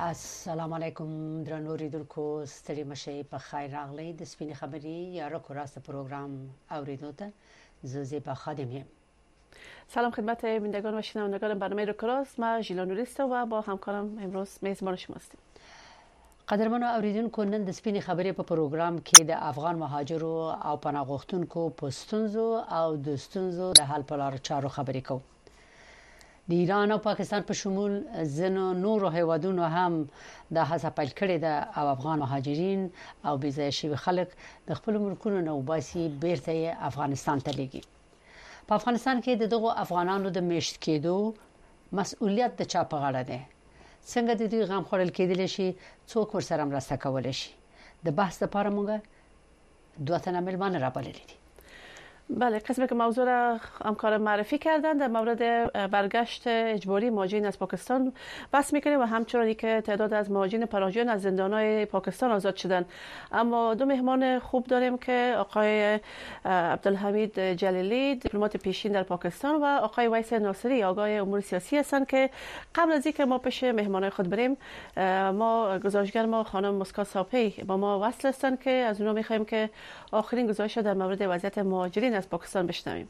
السلام علیکم درنو اوریدونکو ستړي مشي په خیر راغلی د سپینې خبري یا را کوراست پروگرام اوریدو ته زیبا خادم یم. سلام خدمت بینندگان و شنوندگان برنامه رو کراس. ما ژیلا نوریست و با همکارم امروز میزبان شما هستیم. قدرمنو اوریدونکو نن د سپینې خبري په پروگرام کې د افغان مهاجرو او پناه غوښتونکو پښتونزو او د ستونزو د حل په لار چارو خبرې کوو. د ایران او پاکستان په شمول ځینو نورو هیوادونو هم د هڅه پیل کړې ده او افغان مهاجرین او بېځایه شوي خلک د خپل ملکونو نه وباسي بیرته افغانستان ته لیږي. په افغانستان کې دغه افغانانو د میشت کېدو مسؤلیت د چا په غاړه ده؟ څنګه د دوی غم خورل کېدلی شي؟ څوک ورسره مرسته کولی شي؟ د بحث لپاره موږ دوه تنه مېلمانه رابللي دي. بله، قسمی که موضوع را همکارم معرفی کردند در مورد برگشت اجباری مهاجرین از پاکستان بحث میکنیم و همچنانی که تعداد از مهاجرین پناهجویان از زندانهای پاکستان آزاد شدند. اما دو مهمان خوب داریم که آقای عبدالحمید جلیلی دیپلمات پیشین در پاکستان و آقای ویس ناصری آگاه امور سیاسی هستند که قبل از اینکه ما پیش مهمانای خود بریم ما گزارشگر ما خانم مسکا ساپی با ما وصل هستند که از اونها میخوایم که آخرین گزارش در مورد وضعیت مهاجرین از پاکستان بشنویم.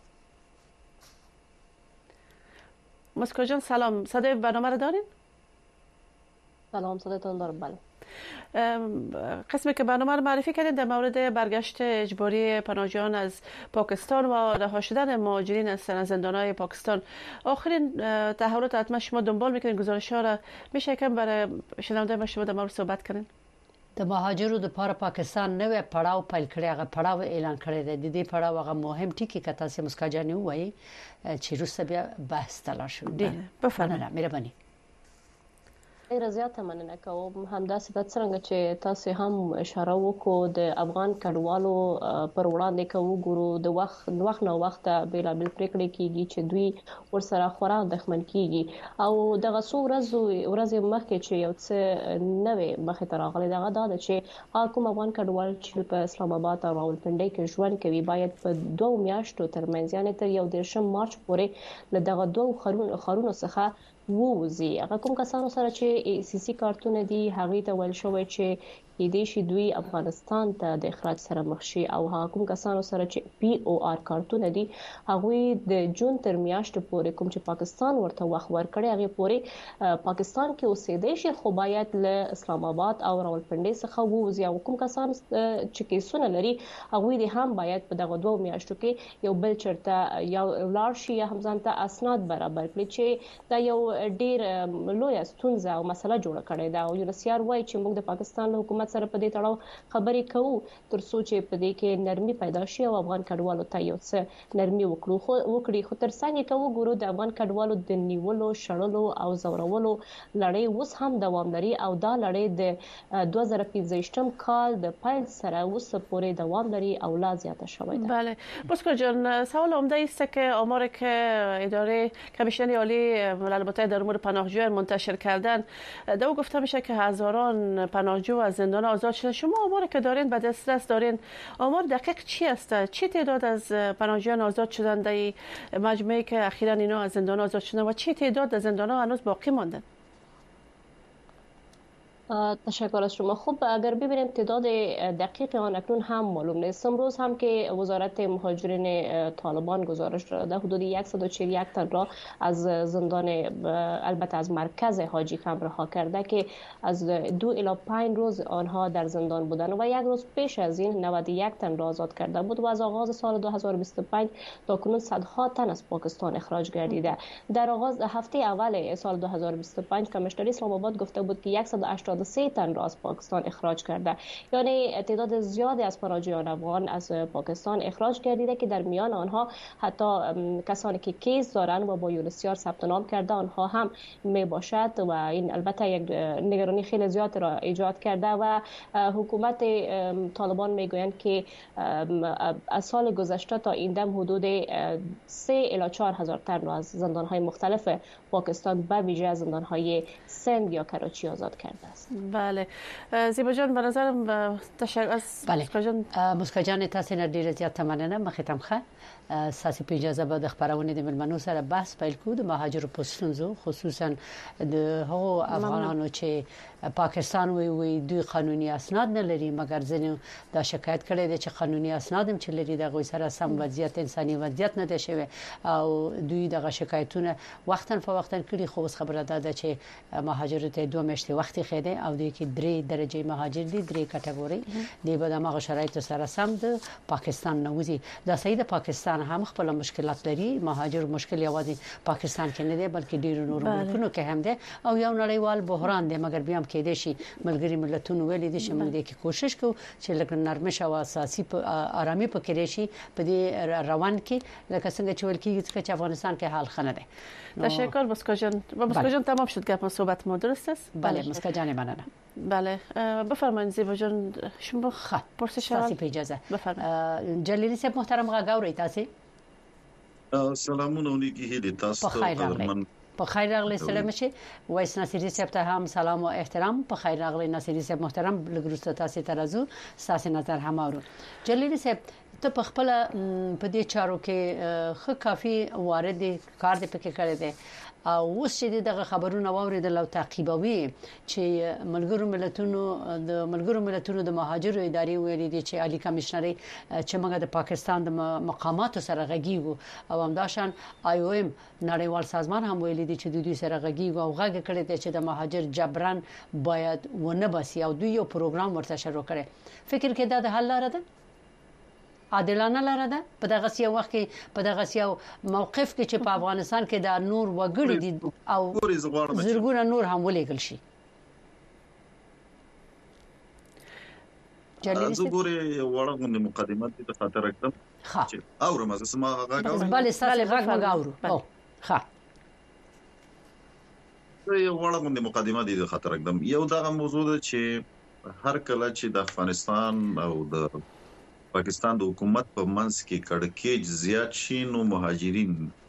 مسکو جان سلام، صدای برنامه رو دارین؟ سلام، صدایتون دارم. بله. قسمی که برنامه رو معرفی کردین در مورد برگشت اجباری پناهجویان از پاکستان و رها شدن مهاجرین از زندانهای پاکستان، آخرین تحولات حتما شما دنبال میکنین، گزارش‌ها را میشه کم برای شنونده ما شما در مورد صحبت کنین؟ د مهاجرو د لپاره پاکستان نوې پړاو پیل کړی، هغه پړاو اعلان کړی دی. د دې پړاو هغه مهم ټکی که تاسو مسکا جانې وایي چې روسه بیا بحث ته لاړ شو. بفرمایئ. مهرباني. ډیره زیاته مننه کوم. همداسې د څرنګه چې تاسو هم اشاره وکړو د افغان کډوالو پر وړاندې کوو ګورو د وخت نه وخت بیلابل پریکړې کیږي چې دوی ورسره خورا دښمن کیږي او دغه څو ورځې مخکې چې یو څه نوې مخې ته راغلي دغه دا چې کوم افغان کډوال چې په اسلام آباد او راولپنډۍ کې ژوند کوي باید په 2 میاشتو ترمنځ یعنې تر 1 مارچ پورې له دغه 2 خرونو څخه ووزي. هغه کوم کسانو سره چې سیاسي کارتونه دي هغه ته ویل شوی چې دې شي دوی افغانستان ته د اخراج سره مخ شي او هغه کوم کسانو سره چې POR کارتونه دي هغه د جون تر میاشتې پورې کوم چې پاکستان ورته وخت ورکړي هغه پورې پاکستان کې اوسېدي شي خو باید له اسلام آباد او راولپنډۍ څخه ووزي او کوم کسان چې کیسونه لري هغه دې هم باید په دغه 2 میاشتو کې یو بل چرته یو لار شي یا هم ځانته اسناد برابر کړي چې دا یو ډیر لوی ستونزه او مسله جوړه کړې ده او یونسیار وایي چې موږ د پاکستان حکومت سره په دې تړاو خبرې کوو تر څو چې په دې کې نرمي پیدا شي او افغان کډوالو ته یو څه نرمي وکړي خو تر څنګه کوو ګورو د افغان کډوالو د نیولو شړلو او زورولو لړۍ اوس هم دوام لري او دا لړۍ د 2015 کال د پیل سره اوس پورې دوام لري او لا زیاته شوې ده. بله مسکو جان، سوال عمده است که آماری که اداره کمیسیون عالی ملل متحد در امور پناهجویان منتشر کردن در او گفته میشه که هزاران پناهجو از زندان آزاد شده. شما آماری که دارین به دسترس دارین، آمار دقیق چی است؟ چی تعداد از پناهجویان آزاد شدن در مجموعه که اخیراً اینا از زندان آزاد شدن و چی تعداد در زندان ها هنوز باقی ماندن؟ تشکر از شما. خب اگر ببینیم تعداد دقیق آن اکنون هم معلوم نیست. امروز هم که وزارت مهاجرین طالبان گزارش داده حدود 141 تن را از زندان البته از مرکز حاجی کم رها کرده که از 2 الی 5 روز آنها در زندان بودند و یک روز پیش از این 91 تن را آزاد کرده بود و از آغاز سال 2025 تا کنون صدها تن از پاکستان اخراج گردیده. در آغاز هفته اول سال 2025 کمیشنر اسلام آباد گفته بود که 183 تن را از پاکستان اخراج کرده، یعنی تعداد زیادی از پناهجویان افغان از پاکستان اخراج گردیده که در میان آنها حتی کسانی که کیس دارند و با یونسیار ثبت نام کرده آنها هم می باشد و این البته یک نگرانی خیلی زیاد را ایجاد کرده و حکومت طالبان میگویند که از سال گذشته تا این دم حدود 3 الی 4 هزار تن را از زندان‌های مختلف پاکستان به ویژه زندان‌های سند یا کراچی آزاد کرده است. بله زیبا جان به نظرم تشکر از مسکا جان تاسو نه ډیره زیاته مننه مخې ته مخه ساسي په اجازه به د خبرونه د ملمنو سره بحث پیل کوو د مهاجرو پښتونزو خصوصا د هغو افغانانو چې پاکستان وی دوی قانوني اسناد نه لري مګر ځینې دا شکایت کړي دي چې قانوني اسناد هم چې لري د غوي سره سم وضعیت انساني وضعیت نه دی شوی او دوی دغه شکایتونه وختن په وختن کړي خو خبره ده چې مهاجرو ته 2 میاشتې وخت خېده او د کې 3 درجه مهاجر دي 3 کټګوري دی به د مغه شرایط سره سم د پاکستان نوځي دا سید پاکستان هم خپل مشکلات لري مهاجر مشکل یوازې پاکستان کې نه دی بلکې ډیر نور ملکونو کې هم دی او یو نړیوال بحران دی مګر بیا هم کې دي شي ملګری ملتونو ویلي دي چې موږ دې کې کوشش کوو چې لکه نرمش او اساسي آرامي پکې راشي په دې روان کې لکه څنګه چې ولکې چې افغانستان کې حال خنه ده تشکر مسکا جان تمام شد گپ صحبت ما درست است بله مسکا جان ممنونم بله بفرمایید زیبا جان شما پرسش تاسو په اجازه بفرمایید جلیلی صاحب محترم غاوري تاسو سلامونه علیکم هدي تاسو په خیر راغلی سلام شي وایس ناصری صاحب ته هم سلام و احترام په خیر راغلی ناصری صاحب محترم لګروست تاسو ترازو تاسو نظر هم اورو جلیلی صاحب ته په خپل په دې چارو کې خو کافي وارد کار دې پکې کړی دی او اوس چې دغه خبرونه واوریدل او تعقیبوي چې ملګرو ملتونو د مهاجرو ادارې ویلي دي چې عالی کمشنري چې موږ د پاکستان د مقاماتو سره غږیږو او همداشان IOM نړیوال سازمان هم ویلي دي چې دوی سره غږیږو او غږ کړي دي چې د مهاجر جبران باید ونه بسي او دوی یو پروګرام ورته شروع کړي فکر کې دا د حل لاره ده عادلانه لاره ده په دغه سیاو وخت کې په دغه سیاو موقف کې چې په افغانستان کې د نور وګړي دي او زرګونه نور هم ولېګل شي زه ګورې وړه غونډه مقدمات د خاطر اکدم چې اورم از اسمه هغه بل سره غږ مګاورو او ښه یو وړه غونډه مقدمات د خاطر اکدم یو دغه موضوع ده چې هر کله چې د افغانستان او د پاکستان د حکومت په منځ کې کړکېچ زیات شي نو مهاجرین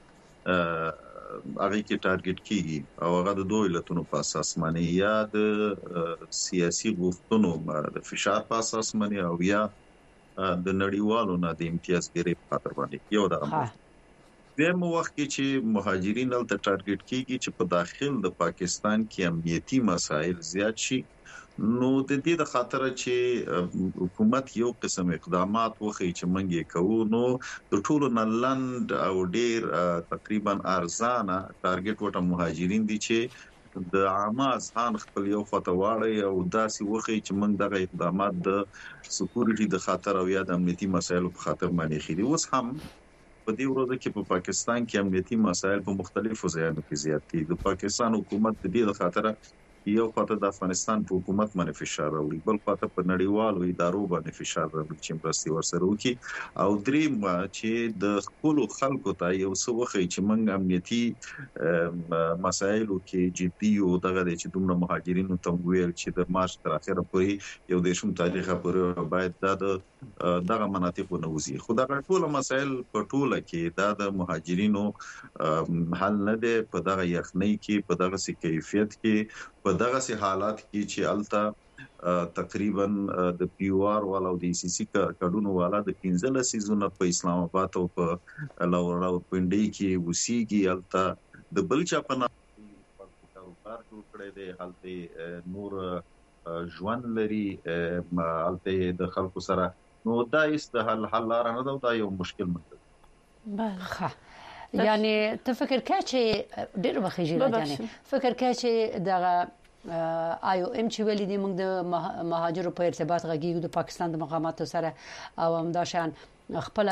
هغه کې ټارګټ کیږي او هغه د دوه علتونو په اساس باندې یا د سیاسي غوښتنو د فشار په اساس باندې او یا د نړیوالو نه د امتیازګرۍ په خاطر باندې یو دغه دغه وخت کې چې مهاجرین ته ټارګټ کیږي چې په داخل د پاکستان کې امنیتي مسایل زیات شي نو د دې د خاطر چې حکومت یو قسم اقدامات وکړي چې منګي کوو نو د ټولو نلند او ډیر تقریبا ارزانه ټارګټ وټه مهاجرین دي چې د عامه ځان خپل یو فتواړي او داسې وکړي چې موږ دغه اقدامات د سکیورټي د خاطر او یا د امنیتي مسایلو په خاطر باندې خېدي اوس هم په دې ورځ کې په پاکستان کې امنیتي مسایل په مختلفو ځایونو کې زیات دي د پاکستان حکومت د دې لپاره یو خاطر د افغانستان په حکومت باندې فشار راوړي بل خاطر په نړیوالو ادارو باندې فشار راوړي چې مرستي ورسره وکړي او دریم چې د خپل خلکو ته یو څه وخی چې موږ امنیتي مسایلو کې جدي او دغه چې دومره مهاجرینو ته ویل چې د مارچ تر اخره پورې یو دیشم تاریخ پورې باید دغه مناطق ونوځي خو دا ټول مسایل په ټوله کې د مهاجرینو حل نه دی په دغه یخنۍ کې په دغه کیفیت کې په دغه سي حالات کې چې التا تقریبا د پیوار والا او د سی سی کډونو والا د 15 سيزونه په اسلام آباد او په لاور پنډي کې وسیږي التا د بلچا پنا کاروبار جوړ کړي دي حالته نور ژوند لري الته د خلکو سره نو دا است حل لار نه دا یو مشکل مطلب بله یعنی ته فکر کوي چې ډېر وخت یعنی فکر کوي چې دغه IOM چې ویلي دي موږ د مهاجرو په ارتباط غږیږو د پاکستان د مقاماتو سره او همداشان خپل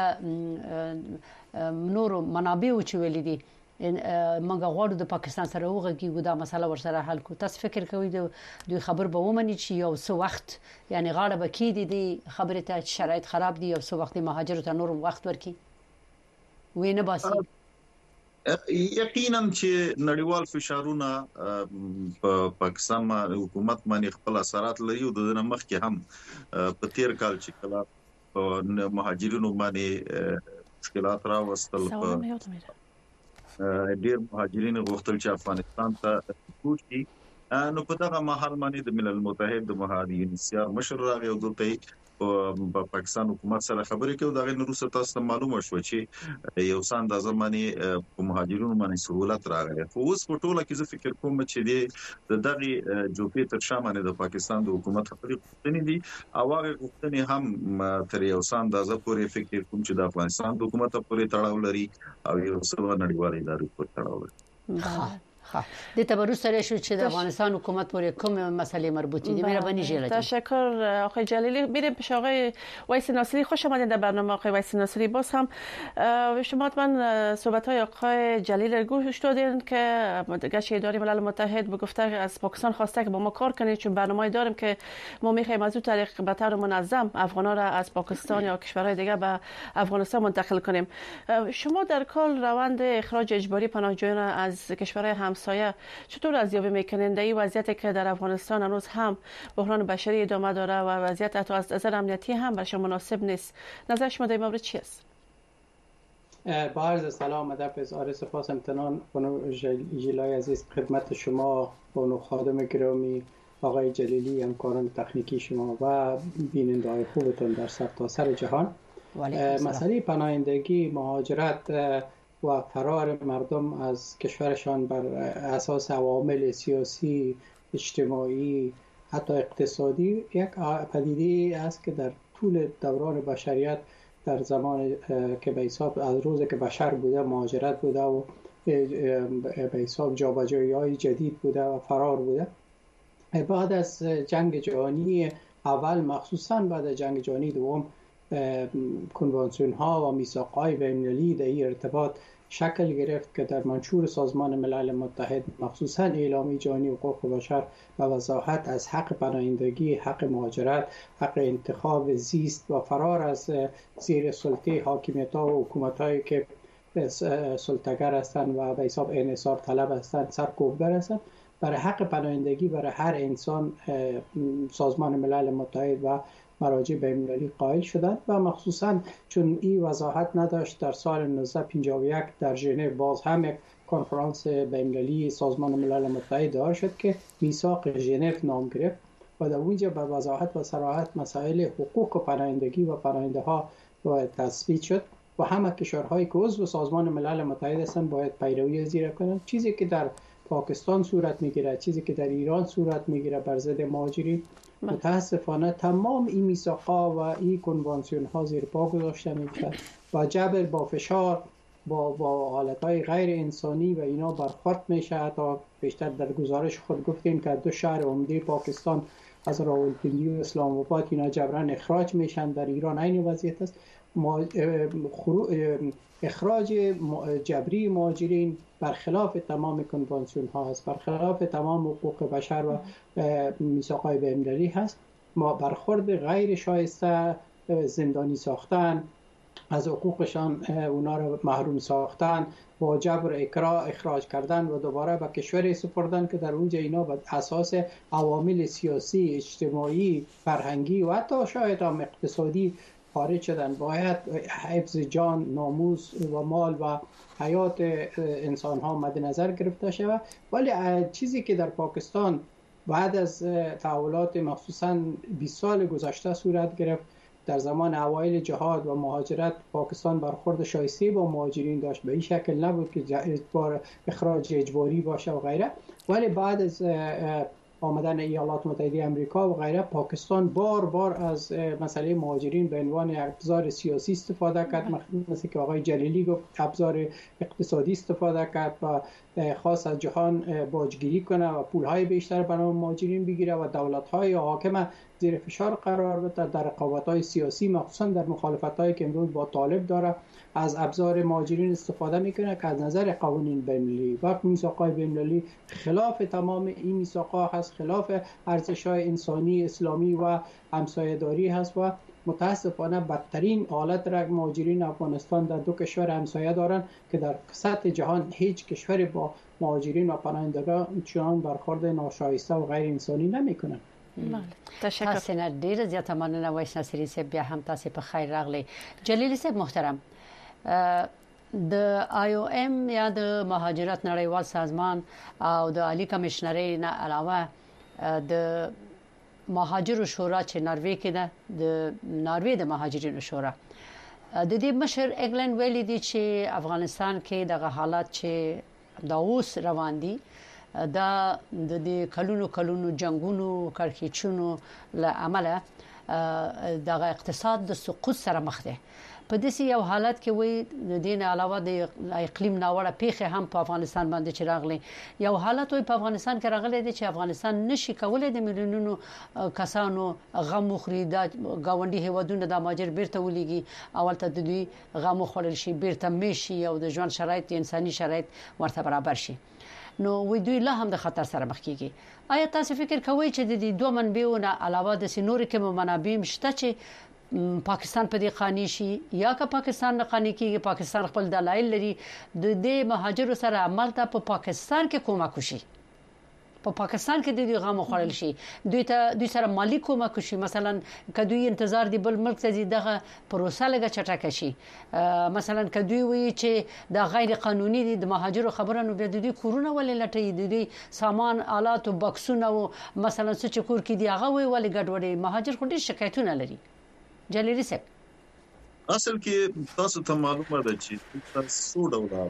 نور منابع چې ویلي دي موږ غواړو د پاکستان سره وغږیږو دا مسله ورسره حل کو تاسو فکر کوئ دوی خبر به ومني چې یو څه وخت یعنی غاړه بکی دي خبره ته شرایط خراب دي یو څه وخت مهاجرو ته نور وخت ورکي وینه باسي یقینا چې نړیوال فشارونه په پاکستان حکومت باندې خپل اثرات لري او د مخ کې هم په تیر کال چې کله مهاجرینو باندې مشکلات راوستل په ډیر مهاجرین غوښتل چې افغانستان ته کوشي نو په دغه محل باندې د ملل متحد د مهاجرین سیار مشر راغی او دلته په پاکستان حکومت سره خبرې کوي. دا غیر روسه تاسو ته معلومه شو چې یو څاند د زمانه په مهاجرینو باندې سہولت راغی. خو اوس په ټوله کې زه فکر کوم چې دغه جوپې تر شامل د پاکستان د حکومت خبرې غوښتنې دي او هغه غوښتنې هم تر یو څاند د پورې فکر کوم چې د افغانستان د حکومت پورې تړاو لري او یو څه نړیوال ادارو پورې تړاو لري. د تبرز سره شو چې د افغانستان حکومت پورې کوم مسئله مربوطه دي. مهربانی جلال. تشکر آقای جلیلی. میریم پیش آقای ویس ناصری. خوش آمدید در برنامه آقای ویس ناصری. باز هم شما من صحبت های آقای جلیل گوش دادین که گشت اداره ملل متحد به گفته از پاکستان خواسته که با ما کار کنید چون برنامه‌ای داریم که ما می‌خوایم از اون طریق به طور منظم افغان‌ها را از پاکستان یا کشورهای دیگه به افغانستان منتقل کنیم. شما در کل روند اخراج اجباری پناهجویان از کشورهای همسایه چطور ارزیابی میکنین؟ در این وضعیتی که در افغانستان هنوز هم بحران بشری ادامه داره و وضعیت حتی از نظر امنیتی هم برای شما مناسب نیست، نظر شما در این مورد چی است؟ با عرض سلام، ادب، اظهار سپاس امتنان بانو جلای عزیز خدمت شما، بانو خادم گرامی آقای جلیلی، همکاران تکنیکی شما و بیننده‌های خوبتون در سرتاسر جهان. مسئله پناهندگی، مهاجرت و فرار مردم از کشورشان بر اساس عوامل سیاسی، اجتماعی، حتی اقتصادی یک پدیده است که در طول دوران بشریت در زمان که به حساب از روز که بشر بوده مهاجرت بوده و به حساب جابجایی‌های جدید بوده و فرار بوده. بعد از جنگ جهانی اول، مخصوصا بعد از جنگ جهانی دوم، کنوانسیون ها و میثاق های بین‌المللی در این ارتباط شکل گرفت که در منشور سازمان ملل متحد مخصوصا اعلامیه جهانی حقوق بشر و وضاحت از حق پناهندگی، حق مهاجرت، حق انتخاب زیست و فرار از زیر سلطه حاکمیت‌ها و حکومت‌هایی که سلطه‌گر هستند و به حساب انحصار طلب هستند، سرکوبگر هستند. برای حق پناهندگی برای هر انسان سازمان ملل متحد و مراجع بین‌المللی قائل شدند و مخصوصا چون این وضاحت نداشت، در سال 1951 در ژنو باز هم یک کنفرانس بین‌المللی سازمان ملل متحد دار شد که میثاق ژنو نام گرفت و در اونجا به وضاحت و صراحت مسائل حقوق پناهندگی و پناهنده ها باید تثبیت شد و همه کشورهایی که عضو سازمان ملل متحد هستند باید پیروی از این کنند. چیزی که در پاکستان صورت میگیره، چیزی که در ایران صورت میگیره بر ضد مهاجرین، متاسفانه تمام این میثاق‌ها و این کنوانسیون ها زیر پا گذاشته میشه و جبر با فشار با حالتهای غیر انسانی و اینا برخورد میشه. حتی بیشتر در گزارش خود گفتیم که 2 شهر عمده پاکستان از راولپنڈی و اسلام آباد اینا جبران اخراج میشن. در ایران این وضعیت است. اخراج جبری مهاجرین برخلاف تمام کنوانسیون ها است، برخلاف تمام حقوق بشر و میثاق‌های بین‌المللی هست. ما برخورد غیر شایسته، زندانی ساختن، از حقوقشان اونا رو محروم ساختن، با جبر اخراج کردن و دوباره به کشوری سپردن که در اونجا اینا به اساس عوامل سیاسی، اجتماعی، فرهنگی و حتی شاید هم اقتصادی خارج شدن. باید حفظ جان، ناموس و مال و حیات انسان ها مد نظر گرفته شود. ولی چیزی که در پاکستان بعد از تحولات مخصوصا 20 سال گذشته صورت گرفت، در زمان اوایل جهاد و مهاجرت پاکستان برخورد شایسته با مهاجرین داشت. به این شکل نبود که اخراج اجباری باشه و غیره. ولی بعد از آمدن ایالات متحده آمریکا و غیره، پاکستان بار از مسئله مهاجرین به عنوان ابزار سیاسی استفاده کرد، مثل که آقای جلیلی گفت ابزار اقتصادی استفاده کرد و خواست از جهان باجگیری کنه و پولهای بیشتر برای مهاجرین بگیره و دولت‌های حاکم زیر فشار قرار بده. در رقابت‌های سیاسی مخصوصا در مخالفت‌هایی که امروز با طالب داره از ابزار مهاجرین استفاده میکنه که از نظر قوانین بین‌المللی و میثاق‌های بین‌المللی خلاف تمام این میثاق‌ها هست، خلاف ارزش‌های انسانی، اسلامی و همسایه‌داری هست و متاسفانه بدترین حالت را مهاجرین افغانستان در 2 کشور همسایه دارن که در سطح جهان هیچ کشوری با مهاجرین و پناهندگان چنان برخورد ناشایسته و غیر انسانی نمیکنن. تشکر. تاسو نه ډیر زیاته مننه وایس ناصری صاحب، بیا هم تاسو په خیر راغلی. جلیلی صاحب محترم، د IOM یا د مهاجرت نړیوال سازمان او د عالی کمشنرۍ نه علاوه د مهاجرو شورا چې ناروې کې ده د ناروې د مهاجرینو شورا د دې مشر انګلند ویلي دي چې افغانستان کې دغه حالات چې دا اوس روان دي دا د کلونو جنگونو کړکېچونو له عمله دغه اقتصاد د سقوط سره مخ دی په دې یو حالت کې وي د دین علاوه د اقلیم ناوړه پیښه هم په افغانستان باندې چې راغلي یو حالت وي په افغانستان کې راغلي دی چې افغانستان نشي کولای د میلیونونو کسانو غم مخري د گاونډي هیوادونو د ماجر بیرته ولېږي اولته د دوی غم خورل شي بیرته میشي او د ژوند شرایط انساني شرایط ورته برابر شي نو وې دوی له هم د خطر سره مخ کیږي آیا تاسو فکر کوئ چې د دې دوه منبعونو علاوه د سينوري کې منابع مشته چې پاکستان په دې قانوني شي یا که پاکستان نه قانوني کیږي پاکستان خپل دلایل لري د دې مهاجرو سره عمل ته په پاکستان کې کومک وشي په پاکستان کې د دې غم خورل شي دوی سره مالی کومک وشي مثلا کدوې انتظار دی بل ملک ته دغه پروسه لګه چټکه شي مثلا کدوې وی چې د غیر قانوني د مهاجرو خبرونه به د دې کورونه ولې لټي د دې سامان آلات او بکسونه مثلا څه کور کې دی هغه وی ولې ګډوډي مهاجر خو ډېر شکایتونه لري جلیلی صاحب اصل کې تاسو ته معلومه ده چې تاسو ډول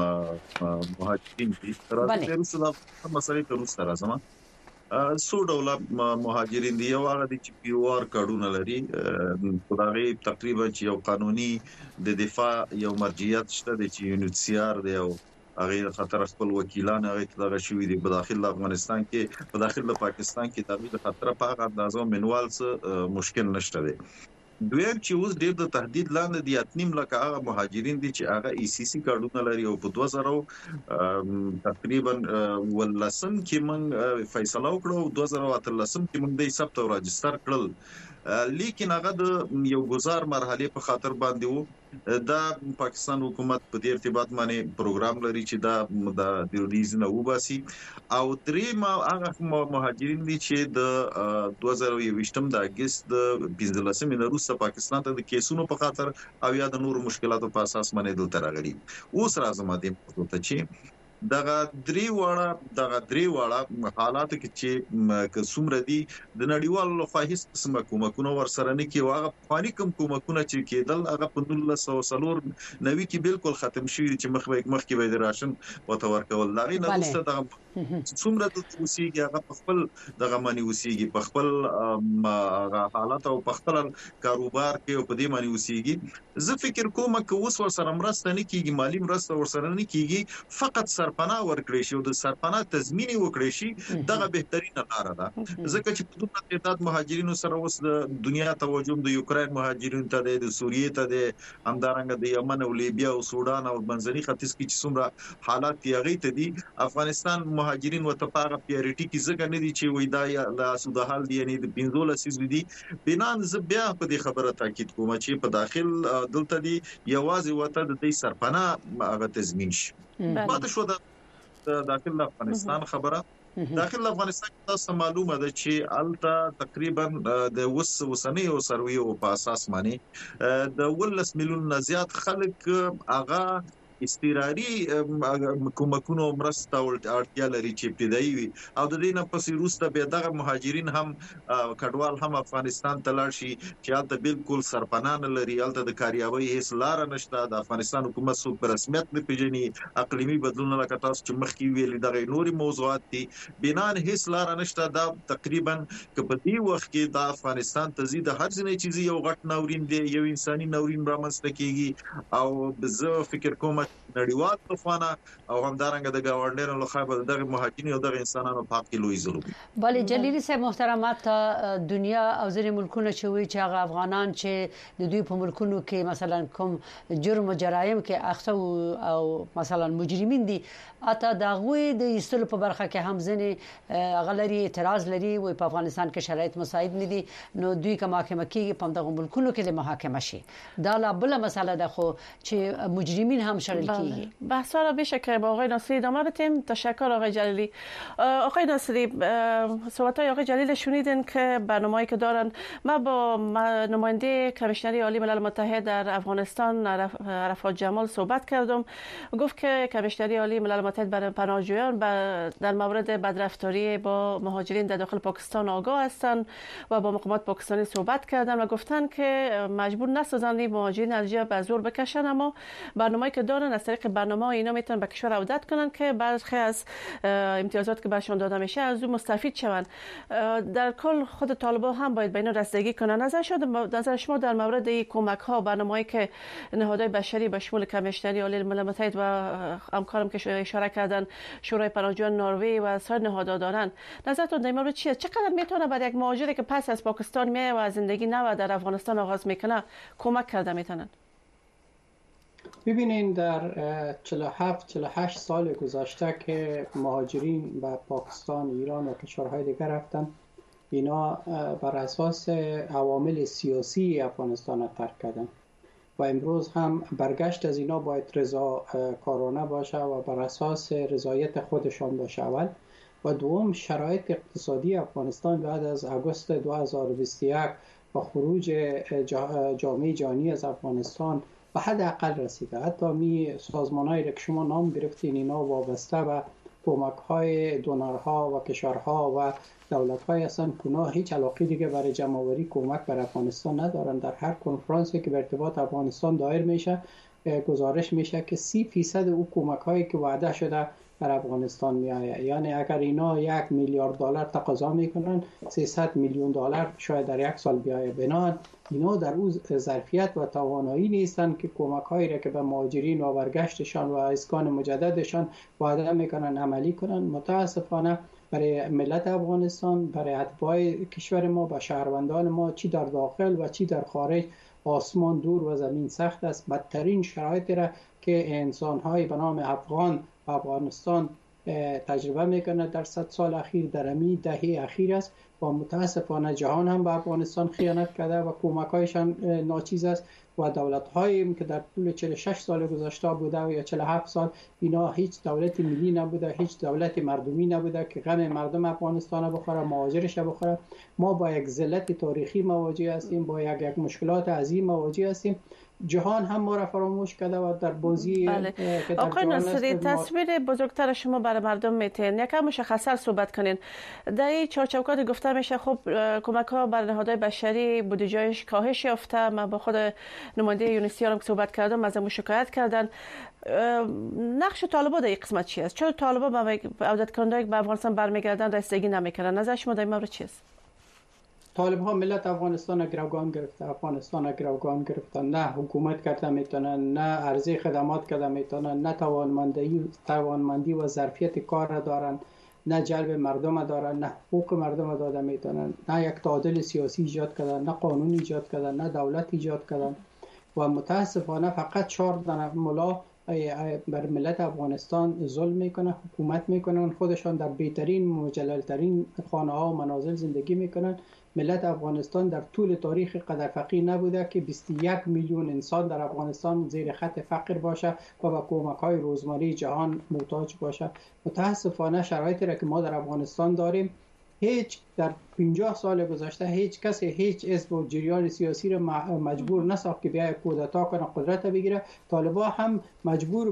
مهاجرین دي راځي رسول الله مسلې ته روس راځم سو ډول مهاجرین دي یو هغه چې پی او آر کارډونه لري خدای تقریبا چې یو قانوني د دفاع یو مرجعیت شته چې یونیسیار دی او هغه خطر خپل وکیلان هغه دغه شوې دي په داخل افغانستان کې په داخل پاکستان کې د خطر په هغه اندازو منوال څه مشکل نشته دی دویم چې اوس ډېر د تهدید لاندې دي اتنیم لکه هغه مهاجرین دي چې هغه ای سی سی کارډونه لري او په 2000 تقریبا ولسم کې موږ فیصله وکړو 2013 کې موږ د ثبت او راجستر کړل لیکن هغه د یو گزار مرحله په خاطر باندې وو د پاکستان حکومت په دې ارتباط باندې پروګرام لري چې د ریلیز نه وباسي او درې هغه مهاجرین دي چې د 2020 د اگست د 15 روسه پاکستان ته د کیسونو په خاطر او یا د نور مشکلاتو په اساس باندې دلته راغلي اوس راځم د پروتو چې دغه درې واړه حالات کې چې څومره دي د نړیوالو لخوا هیڅ قسمه کومکونه ورسره نه کیږي هغه فاني کومکونه چې کېدل هغه په 1990 کې بالکل ختم شوی چې مخکې به د راشن وتور کول لغې نه وسته دغه څومره د توسيږي هغه په خپل دغه معنی وسیږي په خپل حالات او په خپل کاروبار کې او په دې معنی وسیږي زه فکر کوم چې اوس ورسره مرسته نه کیږي مالی مرسته ورسره نه کیږي فقط سرپناه ورکړي شي او د سرپناه تضمینی وکړي شي دغه بهترینه لار ده ځکه چې په دوه تعداد مهاجرینو سره اوس د دنیا توجه د یوکرين مهاجرینو ته د سوریې ته د همدارنګه د یمن او لیبیا او سودان او منځني ختیځ کې چې څومره حالات یغی ته دي افغانستان مهاجرین وتپاغه پیریټي کې ځکه نه دي چې وای دا لا سودحال دي یعنی د 15 سیز دي بنان ز بیا په دې خبره تاکید کوم چې په داخل دلته دي یوازې وته د دې سرپناه هغه تضمین شي ماته شو د داخل افغانستان خبره داخل افغانستان تاسو معلومه ده چې الته تقریبا د وسنی او سروي او په اساس باندې د 10 میلیون زیات خلک هغه استقراري کومکونو مرسته او اړتیا لري چې ابتدایي وي او د دې نه پسې روسته به دغه مهاجرین هم کډوال هم افغانستان ته لاړ شي چې البته بالکل سرپناه لري البته د کاریابي هیڅ لار نشته د افغانستان حکومت سو په رسمیت نه پیژني اقلیمي بدلون لکه تاسو چې مخکې ویلي دغه نوري موضوعات دي بنان هیڅ لار نشته دا تقریبا په دې وخت کې د افغانستان تزيد هر ځینې چیزي یو غټ ناورین دی یو انساني ناورین رامنځته کیږي او زه فکر کوم نړیوال طوفانه او همدارنګه د گاونډیانو لخوا دغه مهاجرین او دغه انسانانو په حق کې لوی ظلم بله جلیلی صاحب محترمات دنیا او ځینې ملکونه چې وی چې هغه افغانان چې د دوی په ملکونو کې مثلا کوم جرم او جرایم کې اخته او مثلا مجرمین دي اته دغه د ایستلو په برخه کې هم ځینې غلري اعتراض لري وي په افغانستان کې شرایط مساعد نه دي نو دوی کوم محکمه کې په دغه ملکونو کې د محاکمه شي دا لا بل مسله ده خو چې مجرمین هم ګڼل کیږي. بحث را بشه که با آقای ناصری ادامه بدیم. تشکر آقای جلیلی. آقای ناصری، صحبت‌های آقای جلیل شنیدین که برنامه‌ای که دارن. ما با نماینده کمیشنری عالی ملل متحد در افغانستان عرفات جمال صحبت کردم. گفت که کمیشنری عالی ملل متحد برای پناهجویان در مورد بدرفتاری با مهاجرین در داخل پاکستان آگاه هستند و با مقامات پاکستانی صحبت کردن و گفتن که مجبور نسازن این مهاجرین از جا به زور بکشن، اما برنامه‌ای که دارن از طریق برنامه اینا میتونن به کشور عودت کنن که برخی از امتیازات که بهشون داده میشه از اون مستفید شون. در کل خود طالبان هم باید به اینا رسیدگی کنن. نظر شما در مورد این کمک ها، برنامه‌ای که نهادهای بشری به شمول کمیشنری عالی ملل متحد و همکارم که اشاره کردن شورای پناهجویان نروژ و سایر نهادها دارن، نظرتون در مورد چیه؟ چقدر میتونه برای یک مهاجری که پس از پاکستان میاد و زندگی نو در افغانستان آغاز میکنه کمک کرده میتونن؟ ببینین در 47-48 سال گذشته که مهاجرین به پاکستان، ایران و کشورهای دیگر رفتن، اینا بر اساس عوامل سیاسی افغانستان را ترک کردن و امروز هم برگشت از اینا باید رضاکارانه باشه و بر اساس رضایت خودشان باشه اول، و دوم شرایط اقتصادی افغانستان بعد از آگوست 2021 و خروج جامعه جهانی از افغانستان به حد اقل رسیده. حتی سازمان‌هایی که شما نام گرفتین اینا وابسته به کمک‌های دونرها و کشورها و دولت‌های هستند که اونا هیچ علاقه دیگه برای جمع‌آوری کمک بر افغانستان ندارن. در هر کنفرانسی که به ارتباط افغانستان دایر میشه گزارش میشه که 30% او کمک‌هایی که وعده شده در افغانستان میآید. یعنی اگر اینا 1 میلیارد دلار تقاضا میکنن 300 میلیون دلار شاید در یک سال بیاید. بنابراین اینا در اون ظرفیت و توانایی نیستن که کمک‌هایی را که به مهاجرین و برگشتشان و اسکان مجددشان وعده میکنن عملی کنن. متاسفانه برای ملت افغانستان، برای اتباع کشور ما، با شهروندان ما، چی در داخل و چی در خارج، آسمان دور و زمین سخت است. بدترین شرایطی را که انسان‌های به نام افغان و افغانستان تجربه میکنه در 100 سال اخیر، در امی دهه اخیر است و متاسفانه جهان هم به افغانستان خیانت کرده و کمک‌هایشان ناچیز است و دولت‌هایی که در طول 46 سال گذشته بوده و یا 47 سال اینا هیچ دولت ملی نبوده، هیچ دولت مردمی نبوده که غم مردم افغانستان بخوره، مهاجرش بخوره. ما با یک ذلت تاریخی مواجه هستیم، با یک مشکلات عظیم مواجه هستیم. جهان هم ما را فراموش کرده و در بازی که آقای ناصری تصویر بزرگتر شما برای مردم میتین یکم مشخصا صحبت کنین. در این چارچوبات گفته میشه خب کمک ها بر نهادهای بشری بودجهش کاهش یافته. من با خود نماینده یونیسیار هم صحبت کردم، از شکایت کردن. نقش طالبان در این قسمت چی است؟ چرا طالبان به عودت کننده به افغانستان برمیگردن رسیدگی نمیکنن؟ نظر شما در این مورد چیست؟ طالب ها ملت افغانستان گروگان گرفته، افغانستان گروگان گرفتن، نه حکومت کرده میتونن، نه عرضه خدمات کرده میتونن، نه توانمندی و ظرفیت کار را دارن، نه جلب مردم دارن، نه حقوق مردم داده میتونن، نه یک تعادل سیاسی ایجاد کردن، نه قانون ایجاد کردن، نه دولت ایجاد کردن و متاسفانه فقط 4 ملا بر ملت افغانستان ظلم میکنن، حکومت میکنن، خودشان در بهترین مجللترین خانه ها و منازل زندگی میکنن. ملت افغانستان در طول تاریخ قدر فقیر نبوده که 21 میلیون انسان در افغانستان زیر خط فقر باشه و به کمک‌های روزمره جهان محتاج باشه. متاسفانه شرایطی را که ما در افغانستان داریم، هیچ در 50 سال گذشته هیچ کسی هیچ حزب و جریان سیاسی را مجبور نساخت که بیاید کودتا کنه، قدرت بگیره. طالبان هم مجبور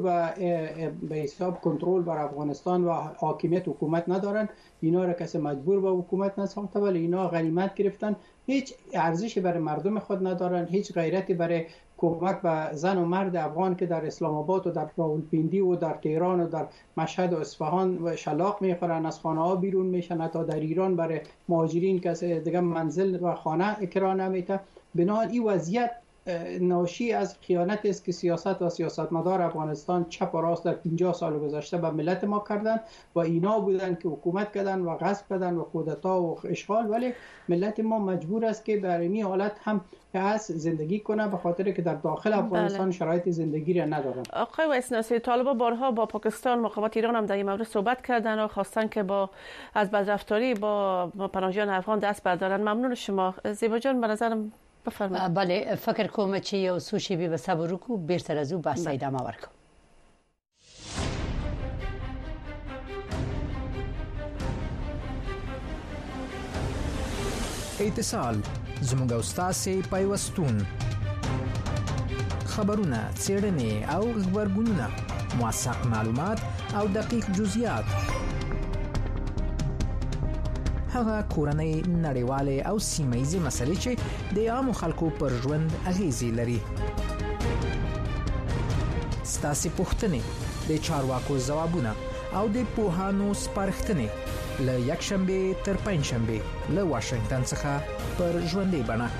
به حساب کنترل بر افغانستان و حاکمیت حکومت ندارن. اینا را کسی مجبور به حکومت نساخته، ولی اینا غنیمت گرفتن. هیچ ارزشی برای مردم خود ندارن، هیچ غیرتی برای کمک به زن و مرد افغان که در اسلام آباد و در راولپیندی و در تهران و در مشهد و اصفهان و شلاق میخورن، از خانه ها بیرون میشن. حتی در ایران برای مهاجرین کسی دیگه منزل و خانه کرا نمیده. بنابراین این وضعیت ناشی از خیانت است که سیاست و سیاستمدار افغانستان چپ و راست در 50 سال گذشته به ملت ما کردن و اینا بودن که حکومت کردن و غصب کردن و کودتا و اشغال. ولی ملت ما مجبور است که در این حالت هم از زندگی کنه به خاطر که در داخل افغانستان شرایط زندگی را ندارن. آقای ویس ناصری، طالبان بارها با پاکستان مقامات ایران هم در این مورد صحبت کردن و خواستن که از بدرفتاری با پناهجویان افغان دست بردارن. ممنون شما. زیبا جان، به نظرم بفرمایید. بله، فکر کوم چې یو سوشي به صبر وکړو بیرته راځو بحث ادامه ورکړو. اتصال زموږ او تاسو پیوستون خبرونه څېړنې او خبرګونونه موثق معلومات او دقیق جزئیات هغه کورنۍ نړیواله او سیمه‌ییزې مسلې چې د عامو خلکو پر ژوند اغیزې لري ستاسو پوښتنې د چارواکو ځوابونه او د پوهانو سپارښتنې له یکشنبه تر پنځشنبه له واشنگټن څخه پر ژوندۍ بڼه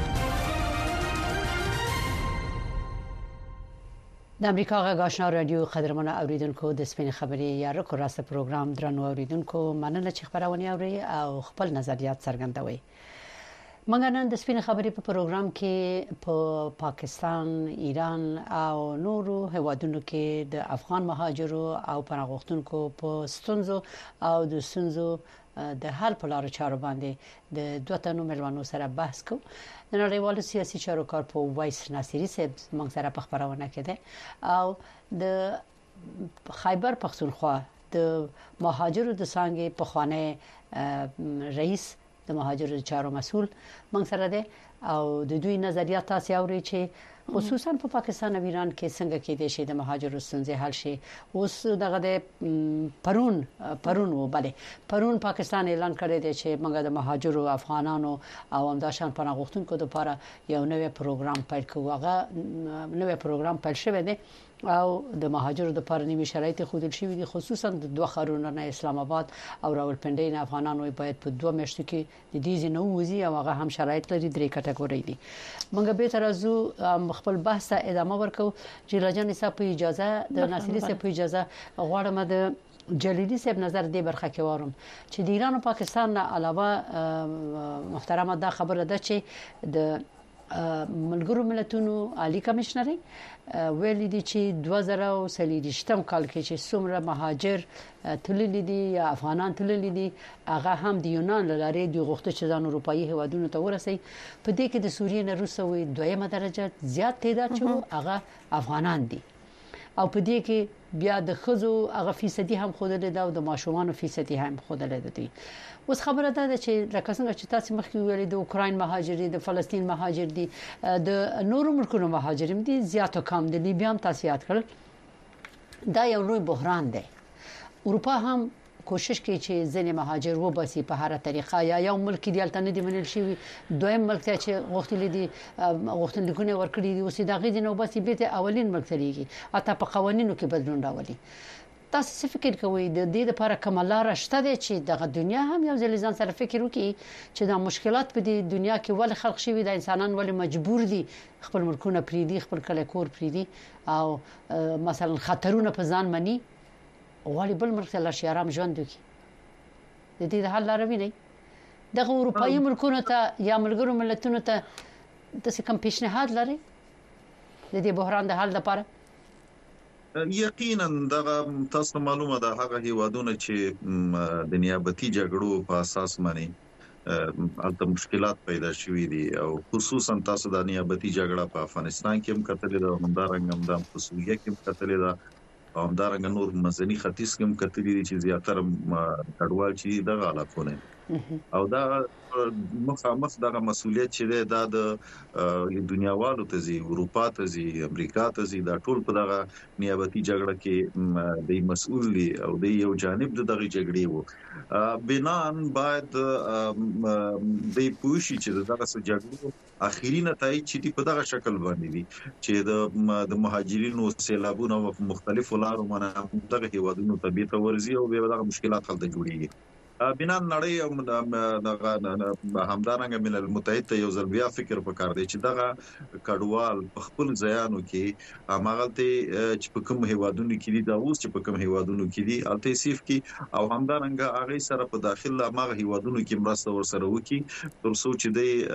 د امریکا غږ آشنا رادیو قدرمنو اوریدونکو د سپین خبري یا رکو راسته پروګرام درنو اوریدونکو مننه چې خبرونه اوري او خپل نظریات څرګندوي موږ نن د سپین خبري په پروګرام کې په پاکستان، ایران او نورو هیوادونو کې د افغان مهاجرو او پناه غوښتونکو په ستونزو او د ستونزو د حل په لارو چارو باندې د دوه تنو ملوانو سره بحث کوو. د نړیوالو سیاسي چارو کارپو وایس ناصری صاحب موږ سره په خبرونه کې ده او د خیبر پختونخوا د مهاجرو د څنګه په خوانه رئیس د مهاجرو چارو مسؤل موږ سره ده او د دوی نظریات تاسو اوري چې خصوصا په پاکستان او ایران کې څنګه کې دي چې د مهاجرو ستونزې حل شي. اوس دغه د پرون پاکستان اعلان کړی دی چې موږ د مهاجرو افغانانو او همداشان پناه غوښتونکو لپاره یو نوې پروګرام پیل کوو. هغه نوې پروګرام پیل شوی دی او د مهاجرو لپاره نوې شرایط خودل شوی دي خصوصا د دوه ښارونو نه اسلام آباد او راولپنډي نه افغانانو باید په 2 میاشتو کې د دې ځینو وزي او هغه هم شرایط لري 3 کټګوري دي. موږ به ترازو خپل بحث ادامه ورکو. جیلاجان صاحب په اجازه د ناصری صاحب په اجازه غواړم د جلیلی صاحب نظر دې برخه کې وارم چې د ایران او پاکستان نه علاوه محترمه دا خبره ده چې د ملګرو ملتونو عالی کمشنري ویل دي چې 2023 کال کې چې څومره مهاجر تللی دي یا افغانان تللی دي هغه هم د یونان لارې د غوښته چې ځان اروپאי هوادونو ته ورسي. په دې کې د سوریې نه روسوي دویمه درجه زیات تعداد چې هغه افغانان دي او په دې کې بیا د خزو هغه فیصدي هم خوده ده او د ماشومان فیصدي هم خوده ده. اوس خبره ده چې لکه څنګه چې تاسو مخکې ویلي د اوکراین مهاجري د فلسطین مهاجر دي د نورو ملکونو مهاجرین دي زیات او کم د لیبیا هم تاسو یاد کړل. دا یو لوی بحران دی. اروپا هم کوشش کوي چې ځینې مهاجر وباسي په هر طریقه یا یو ملک دی الته نه دی منل شي دویم ملک ته چې غوښتل دي غوښتنلیکونه ورکړي دي اوس دا غوډي نو باسي به اولین ملک تریږي اته په قوانینو کې بدلون راولي. تاسو څه فکر کوئ د دې لپاره کومه لار شته چې د دنیا هم یو ځل ځان سره فکر وکړي چې دا مشکلات په دې دنیا کې ول خلق شي د انسانان ول مجبور دي خپل ملکونه پریدي خپل کله کور پریدي او مثلا خطرونه په ځان مني غواړي بل ملک له شیرام ژوند وکړي. د دې د حل لار ویني دغه اروپאי ملکونو ته یا ملګرو ملتونو ته د څه کم پیشنهاد لري د دې بحران د حل لپاره؟ یقینا دغه تاسو معلومه ده هغه هیوادونه چې د نیابتي جګړو په اساس باندې البته مشکلات پیدا شوې دي او خصوصا تاسو د نیابتي جګړه په افغانستان کې هم کتلې ده همدارنګه هم د سوریه کې هم کتلې ده او همدارنګه نور مزني ختیځ کې هم کتلې دي چې زیاتره کډوال چې دغه علاقونه او دا مخامخ دغه مسؤلیت چې دا د دنیاوالو ته زی اروپا ته زی امریکا ته زی دا ټول په دغه نیابتي جګړه کې د مسؤل دي او د یو جانب دغه جګړې وو بنان باید د پوښي چې دغه جګړو اخیری نتایج چې په دغه شکل باندې دي چې د مهاجرینو سیلابونو په مختلفو لارو باندې دغه هیوادونو طبيعت ورزي او به دغه مشکلات حل جوړيږي. بنا نړۍ او همدارنګه ملل المتحد ته یو ځل بیا فکر وکړ دی چې دغه کډوال په خپل ځایانو کې امغلته چې په کوم هیوادونو کې دي دا اوس چې په کوم هیوادونو کې دي الته سیف کې او همدارنګه هغه سره په داخله هغه هیوادونو کې مرسته ورسره وکړي تر څو چې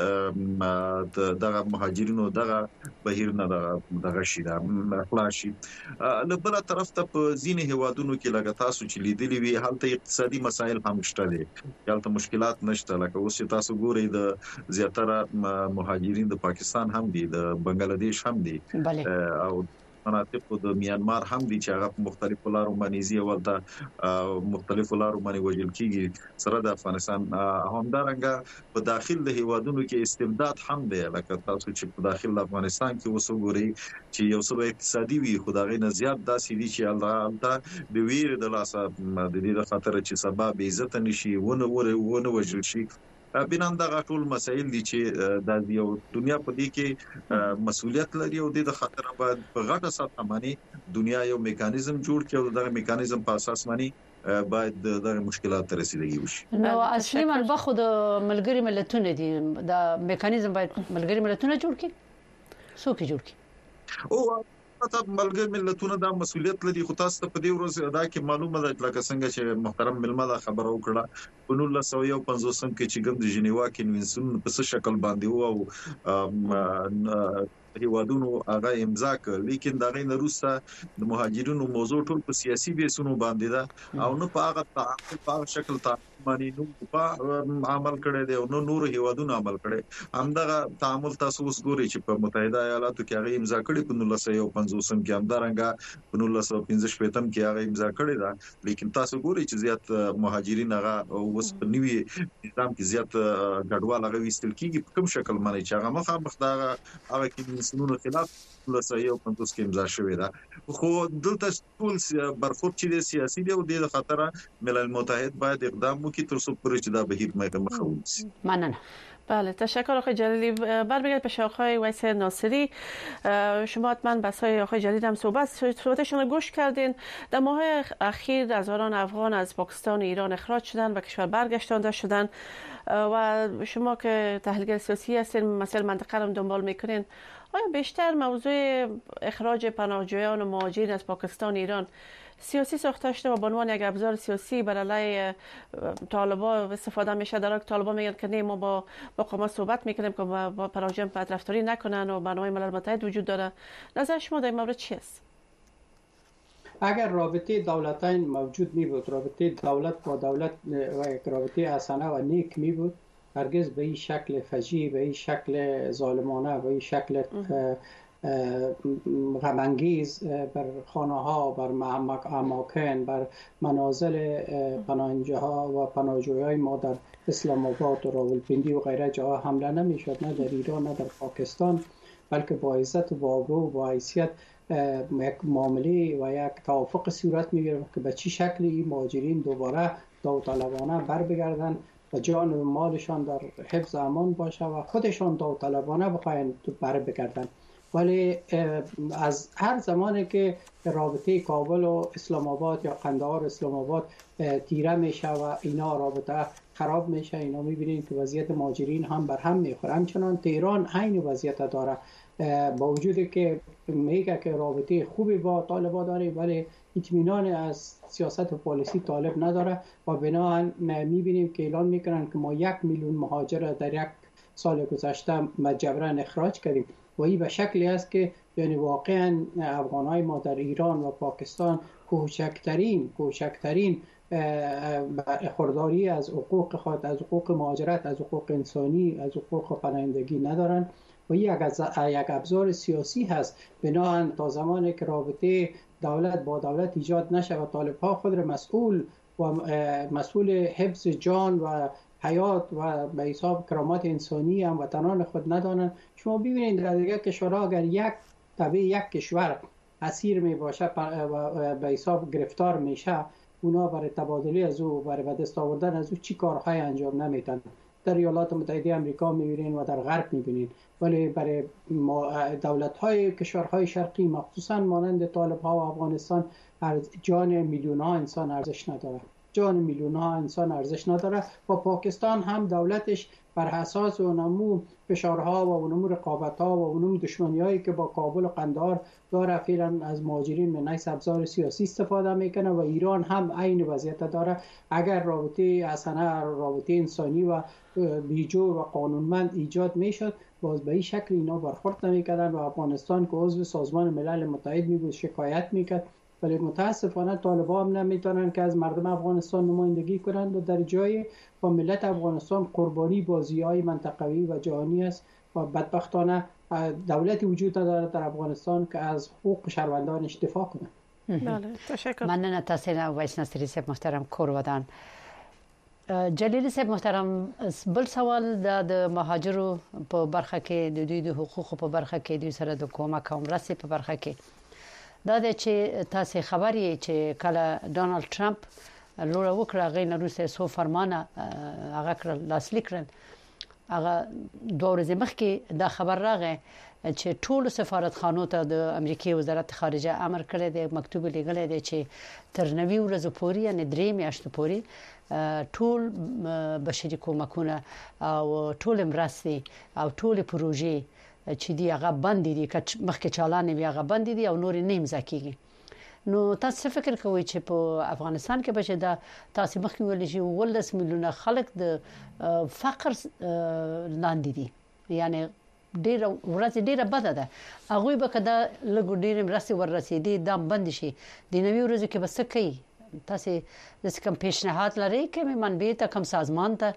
دغه مهاجرینو دغه بهیر نه دغه شي دا خلاصي. له بل طرف ته په ځینې هیوادونو کې لګا تاسو چې لیدلې وي هلته اقتصادي مسایل هم شته دي یالته مشکلات نشته لکه اوس تاسو ګورئ د زیاتره مهاجرین د پاکستان هم دي د بنگلاديش هم دي او مناطق د میانمار هم دي چې هغه مختلفو لارو باندې زی ولته مختلفو لارو باندې وجل کیږي سره د افغانستان همدارنګه په داخل د هیوادونو کې استبداد هم دی لکه تاسو چې په داخل افغانستان کې وسوګوري چې یو څه اقتصادي وي خدای نه زیات داسې دي چې الله د ویر د لاسه د دې خاطر چې سبب عزت نشي ونه وجل شي بنان دغه ټول مسایل دي چې د یو دنیا په دې کې مسؤلیت لري او د خطر باید په غټه سطح باندې دنیا یو میکانیزم جوړ کړي او دغه میکانیزم په اساس باندې باید د مشکلات رسیدګي وشي نو اصلي منبع خو د ملګری ملتونو دي د میکانیزم باید ملګری ملتونو جوړ کړي څوک جوړ کړي او تاسو ملګری ملتونو دا مسؤلیت لري خو تاسو ته په دې ورځ دا کې معلومه ده لکه څنګه چې محترم ملمه خبره وکړه په 1951 کې چې ګم د جنیوا کنونسیون په څه شکل باندې او هیوادونو هغه امضا کړ لیکن دا غي نروسه د مهاجرینو موضوع ټول په سیاسي بیسونو باندې ده او نه په هغه تعامل په شکل باندې نو په عمل کړي دي او نور هیوادونو عمل کړي همدغه تعامل تاسو اوس ګوري چې په متحده ایالاتو کې هغه امضا کړي په 1950 کې همدارنګه په 1955 کې هغه امضا کړي ده لیکن تاسو ګوري چې زیات مهاجرین هغه اوس په نوي نظام کې زیات ګډوال هغه وستل کیږي په کوم شکل باندې چې هغه مخ دا هغه کې سنونو خلاف لسایو پنځوس کې امضا شوې ده خو دلته ټول برخورد چې سیاسي دی او د خطر ملل متحد باید اقدام وکړي تر څو پرې چې دا بهیر مخه ونیسي. ممنون. بله تشکر آقای جلیلی. برمیگردیم پیش آقای ویس ناصری. شما حتما بحث‌های آقای جلیلی هم صحبتشون رو گوش کردین. در ماه اخیر هزاران افغان از پاکستان و ایران اخراج شدن و کشور برگشتانده شدن و شما که تحلیلگر سیاسی هستین مسائل منطقه رو دنبال میکنین آیا بیشتر موضوع اخراج پناهجویان و مهاجرین از پاکستان و ایران سیاسی ساخته شده و به عنوان یک ابزار سیاسی بر علیه طالبان استفاده میشه در حالی که طالبان میگن که نه ما با مقامات صحبت میکنیم که با پناهجویان بدرفتاری نکنن و برنامه ملل متحد وجود داره نظر شما در این مورد چی است؟ اگر رابطه دولتین موجود می بود رابطه دولت با دولت و یک رابطه حسنه و نیک می بود هرگز به این شکل فجیع به این شکل ظالمانه به این شکل غم‌انگیز بر خانه ها بر اماکن بر منازل پناهجوها و پناهجویان ما در اسلام آباد و راولپندی و غیره جاها حمله نمی شد نه در ایران نه در پاکستان بلکه با عزت و با آبرو و با حیثیت یک معامله و یک توافق صورت میگیره که به چه شکلی این مهاجرین دوباره داوطلبانه بر بگردن و جان و مالشان در حفظ امان باشه و خودشان داوطلبانه بخواین بر بگردن. ولی از هر زمانی که رابطه کابل و اسلام آباد یا قندهار اسلام آباد تیره میشه و اینا رابطه خراب میشه اینا میبینیم که وضعیت مهاجرین هم بر هم میخوره. همچنان تهران عین وضعیت داره با وجودی که میگه که رابطه خوبی با طالبان داره ولی اطمینان از سیاست و پالیسی طالب نداره و بنابراین میبینیم که اعلان میکنن که ما 1 میلیون مهاجر در یک سال گذشته جبران اخراج کردیم و این به شکلی است که یعنی واقعا افغانای ما در ایران و پاکستان کوچکترین خودداری از حقوق خود از حقوق مهاجرت از حقوق انسانی از حقوق پناهندگی ندارند و یک ابزار سیاسی هست. بنابراین تا زمانی که رابطه دولت با دولت ایجاد نشه و طالب‌ها خود را مسئول حفظ جان و حیات و به حساب کرامت انسانی هم وطنان خود ندانند. شما ببینید در دیگر کشورها اگر یک تبع یک کشور اسیر می باشه و به حساب گرفتار میشه اونا برای تبادله از او برای به دست آوردن از او چی کارهای انجام نمیدن. در ایالات متحده آمریکا میبینین و در غرب میبینین ولی برای دولت‌های کشورهای شرقی مخصوصا مانند طالب‌ها و افغانستان جان میلیون‌ها انسان ارزش نداره. جان میلیون‌ها انسان ارزش نداره و پاکستان هم دولتش بر اساس اونمو فشارها و اونمو رقابت‌ها و اونمو دشمنی‌هایی که با کابل و قندهار داره فعلا از مهاجرین به نحو ابزار سیاسی استفاده میکنه و ایران هم عین وضعیت داره. اگر رابطه حسنه رابطه انسانی و بیجور و قانونمند ایجاد میشد باز به این شکل اینا برخورد نمیکردن و افغانستان که عضو سازمان ملل متحد می بود شکایت میکرد ولی متاسفانه طالبان هم نمیتونن که از مردم افغانستان نمایندگی کنند و در جای با ملت افغانستان قربانی بازی‌های منطقوی و جهانی است و بدبختانه دولتی وجود نداره در افغانستان که از حقوق شهروندانش دفاع کنه. بله تشکر. مننه تاسو نه وایس نصری صاحب محترم کور ودان. جلیلی صاحب محترم بل سوال د مهاجرو په برخه کې د دوی د حقوقو په برخه کې دوی سره د کومک او مرستې په برخه کې دا د چې تاسو خبرې چې کله ډونالد ټرمپ لوړ وکړه غي نه روسي سو فرمانه هغه کړ لاسلیک کړ هغه دوه ورځې مخکې دا خبر راغی چې ټول سفارتخانو ته د امریکای وزارت خارجه امر کړی دی مکتوب لګلې دی چې تر 90 ورځې پورې یعنی 3 میاشتې پورې ټول بشري کومکونه او ټول مرستې او ټول پروژې چې دی هغه بند دي که مخکې چالان وي هغه بند دي او نور نه مزکیږي. نو تاسو فکر کوئ چې په افغانستان کې به دا تاسو مخکې ویل شي 10 میلیونه خلک د فقر لاندې دي یعنی ډیر ورځ ډیره بده ده هغه به کدا لګو ډیر مرستې ورسېدي دا بند شي د نوي ورځو کې بس کوي تاسو د کوم پیشنهاد لرئ کوم منبع ته کوم سازمان ته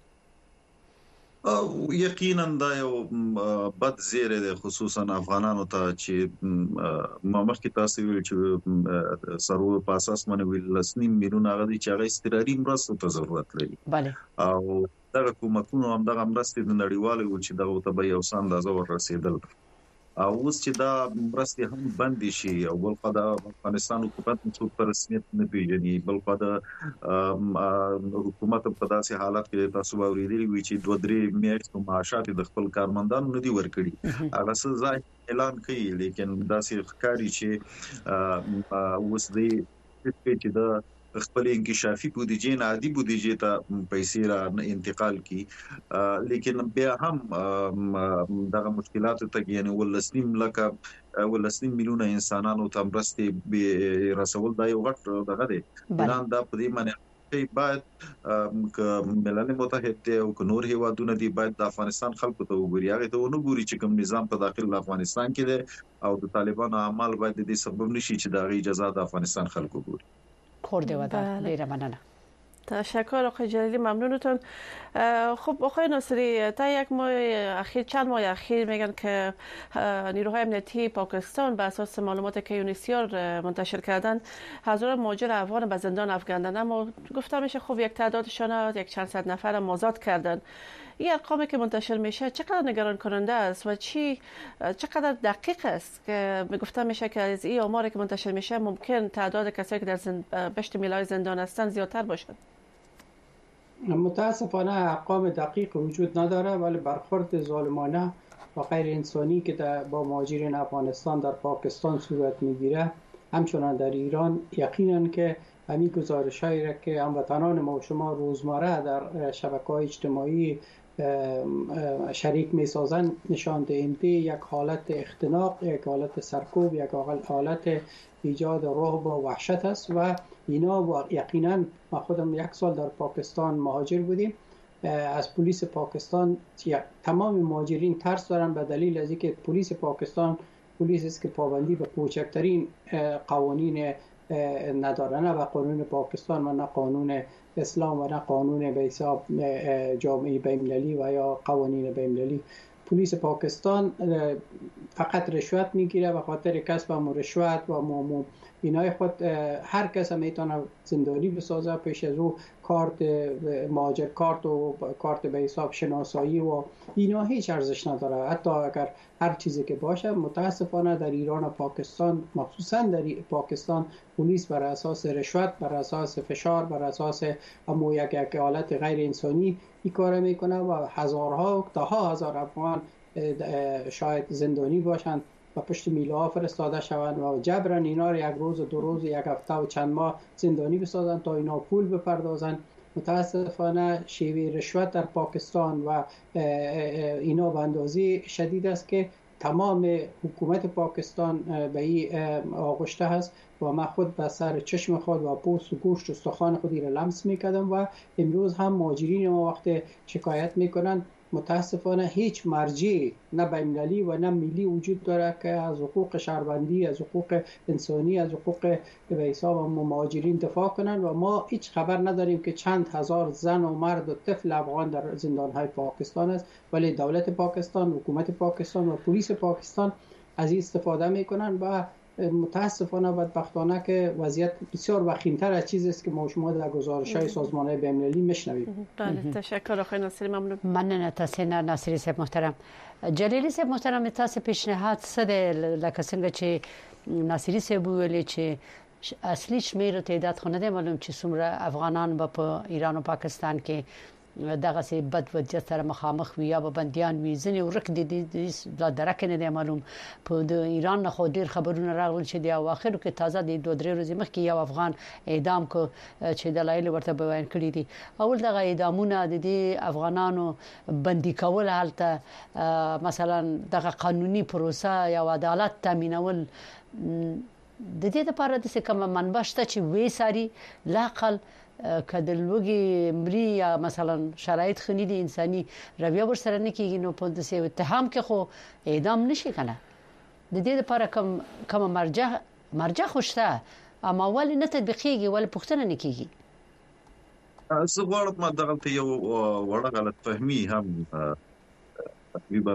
یقینا دا یو بد زیره ده خصوصا افغانانو ته چې ما مخکې تاسو ویل چې سرور په اساس باندې ویل لسنیم میلیونه غوډي چې هغه استراري مرستو ته ضرورت لري بله او دغه کومکونو هم دغه مرستې د نړیوالو چې دغه ته به یو سم اندازه ورسېدل او اوس چې دا مرستې هم بند شي او بل خدا افغانستان حکومت څو په رسمیت نه پیژني بل خدا حکومت په داسې حالت کې تاسو اوریدلی وي چې 2-3 میاشتې معاشات د خپل کارمندانو نه دي ورکړي هغه څه ځای اعلان کوي لیکن داسې ښکاري چې اوس دې چې دا خپل انکشافي بودیجه نه عادي بودیجه ته پیسې را انتقال کی لیکن بیا هم دغه مشکلات ته یعنی ولسنیم میلیونه انسانانو ته مرستې به رسول دا یو غټ دغه دی اعلان دا په دې معنی باید ملل متحد او نور هیوادونه دي باید د افغانستان خلکو ته وګوري هغه ته ونه ګوري چې کوم نظام په داخل افغانستان کې دی او د طالبانو اعمال باید د سبب نشي چې د اجازه د افغانستان خلکو ګوري خورده ودان ډیره مننه. تشکر آقای جلیلی ممنونتون. خب آقای ناصری تا یک ماه اخیر چند ماه اخیر میگن که نیروهای امنیتی پاکستان بر اساس معلوماتی که یونیسیار منتشر کردن هزاران مهاجر افغان به زندان افکندن اما گفته میشه خب یک تعدادشان یک چند صد نفر آزاد کردن. این ارقامی که منتشر میشه چقدر نگران کننده است و چقدر دقیق است که گفته میشه که از این آماری که منتشر میشه ممکن تعداد کسایی که در بشت میلای زندان هستند زیادتر باشد؟ متاسفانه ارقام دقیق وجود نداره ولی برخورد ظالمانه و غیر انسانی که با مهاجرین افغانستان در پاکستان صورت میگیره همچنان در ایران یقینا که همین گزارش‌هایی را که هموطنان ما و شما روزمره در شبکه‌های اجتماعی شریک می‌سازند نشان دهنده یک حالت اختناق، یک حالت سرکوب، یک حالت ایجاد رعب و وحشت است و اینا یقینا ما خودم 1 سال در پاکستان مهاجر بودیم از پلیس پاکستان تمام مهاجرین ترس دارن به دلیل از اینکه پلیس پاکستان پلیس است که پابندی به کوچکترین قوانین نداره نه به قانون پاکستان و نه قانون اسلام و نه قانون به حساب جامعه بین‌المللی و یا قوانین بین‌المللی. پلیس پاکستان فقط رشوت میگیره به خاطر کسب رشوت و اینای خود هر کس میتونه زندانی بسازه پیش از او کارت مهاجر کارت و کارت به حساب شناسایی و اینا هیچ ارزش نداره حتی اگر هر چیزی که باشه. متاسفانه در ایران و پاکستان مخصوصا در پاکستان پلیس بر اساس رشوت بر اساس فشار بر اساس یک حالت غیر انسانی این کار میکنه و هزارها تا هزار افغان شاید زندانی باشند و پشت میله ها فرستاده شوند و جبران اینا رو 1 روز 2 روز 1 هفته و چند ماه زندانی بسازند تا اینا پول بپردازند. متاسفانه شیوه رشوت در پاکستان و اینا به اندازه شدید است که تمام حکومت پاکستان به این آغشته است و من خود به سر چشم خود و پوست و گوشت و استخوان خودی را لمس میکردم و امروز هم مهاجرین ما وقت شکایت میکنن متاسفانه هیچ مرجع نه بین‌المللی و نه ملی وجود داره که از حقوق شهروندی، از حقوق انسانی، از حقوق به حساب مهاجرین دفاع کنند و ما هیچ خبر نداریم که چند هزار زن و مرد و طفل افغان در زندان‌های پاکستان است، ولی دولت پاکستان، حکومت پاکستان و پلیس پاکستان از این استفاده میکنن و متاسفانه بدبختانه که وضعیت بسیار وخیم‌تر از چیزی است که ما شما در گزارش‌های سازمان‌های بین‌المللی میشنویم. بله تشکر آقای ناصری، ممنون. مننه تاسو نه ناصری صاحب محترم. جلیلی صاحب محترم، تاسو پیشنهاد څه دی لکه څنګه چې ناصری صاحب ویل چې اصلي شمیر تعداد خو نه دی معلوم چې څومره افغانان په ایران او پاکستان کې دغه سي بد وضعیت سره مخامخ وي یا بنديان وي ځنې ورک دي د درک نه دی معلوم. په د ایران نه خو ډیر خبرونه راغلل چې د اواخر کې تازه د 2-3 ورځې مخکې یو افغان اعدام کو چې دلایل ورته بیان کړی دي. اول دغه اعدامونه د دې افغانانو بندي کول حالته مثلا دغه قانوني پروسه یا عدالت تامینول د دې لپاره د څه کوم منبع شته چې وې ساري لاقل کدلوګي مري یا مثلا شرایط خني دي انساني رویه ورسره نه کیږي نو په دې اتهام کې خو اعدام نشي کنه. د دې لپاره کوم مرجع خوشته اما ول نه تطبیقيږي ول پښتنه نه کیږي. زه غواړم ما دغه ته یو وړه غلط فهمي هم تقریبا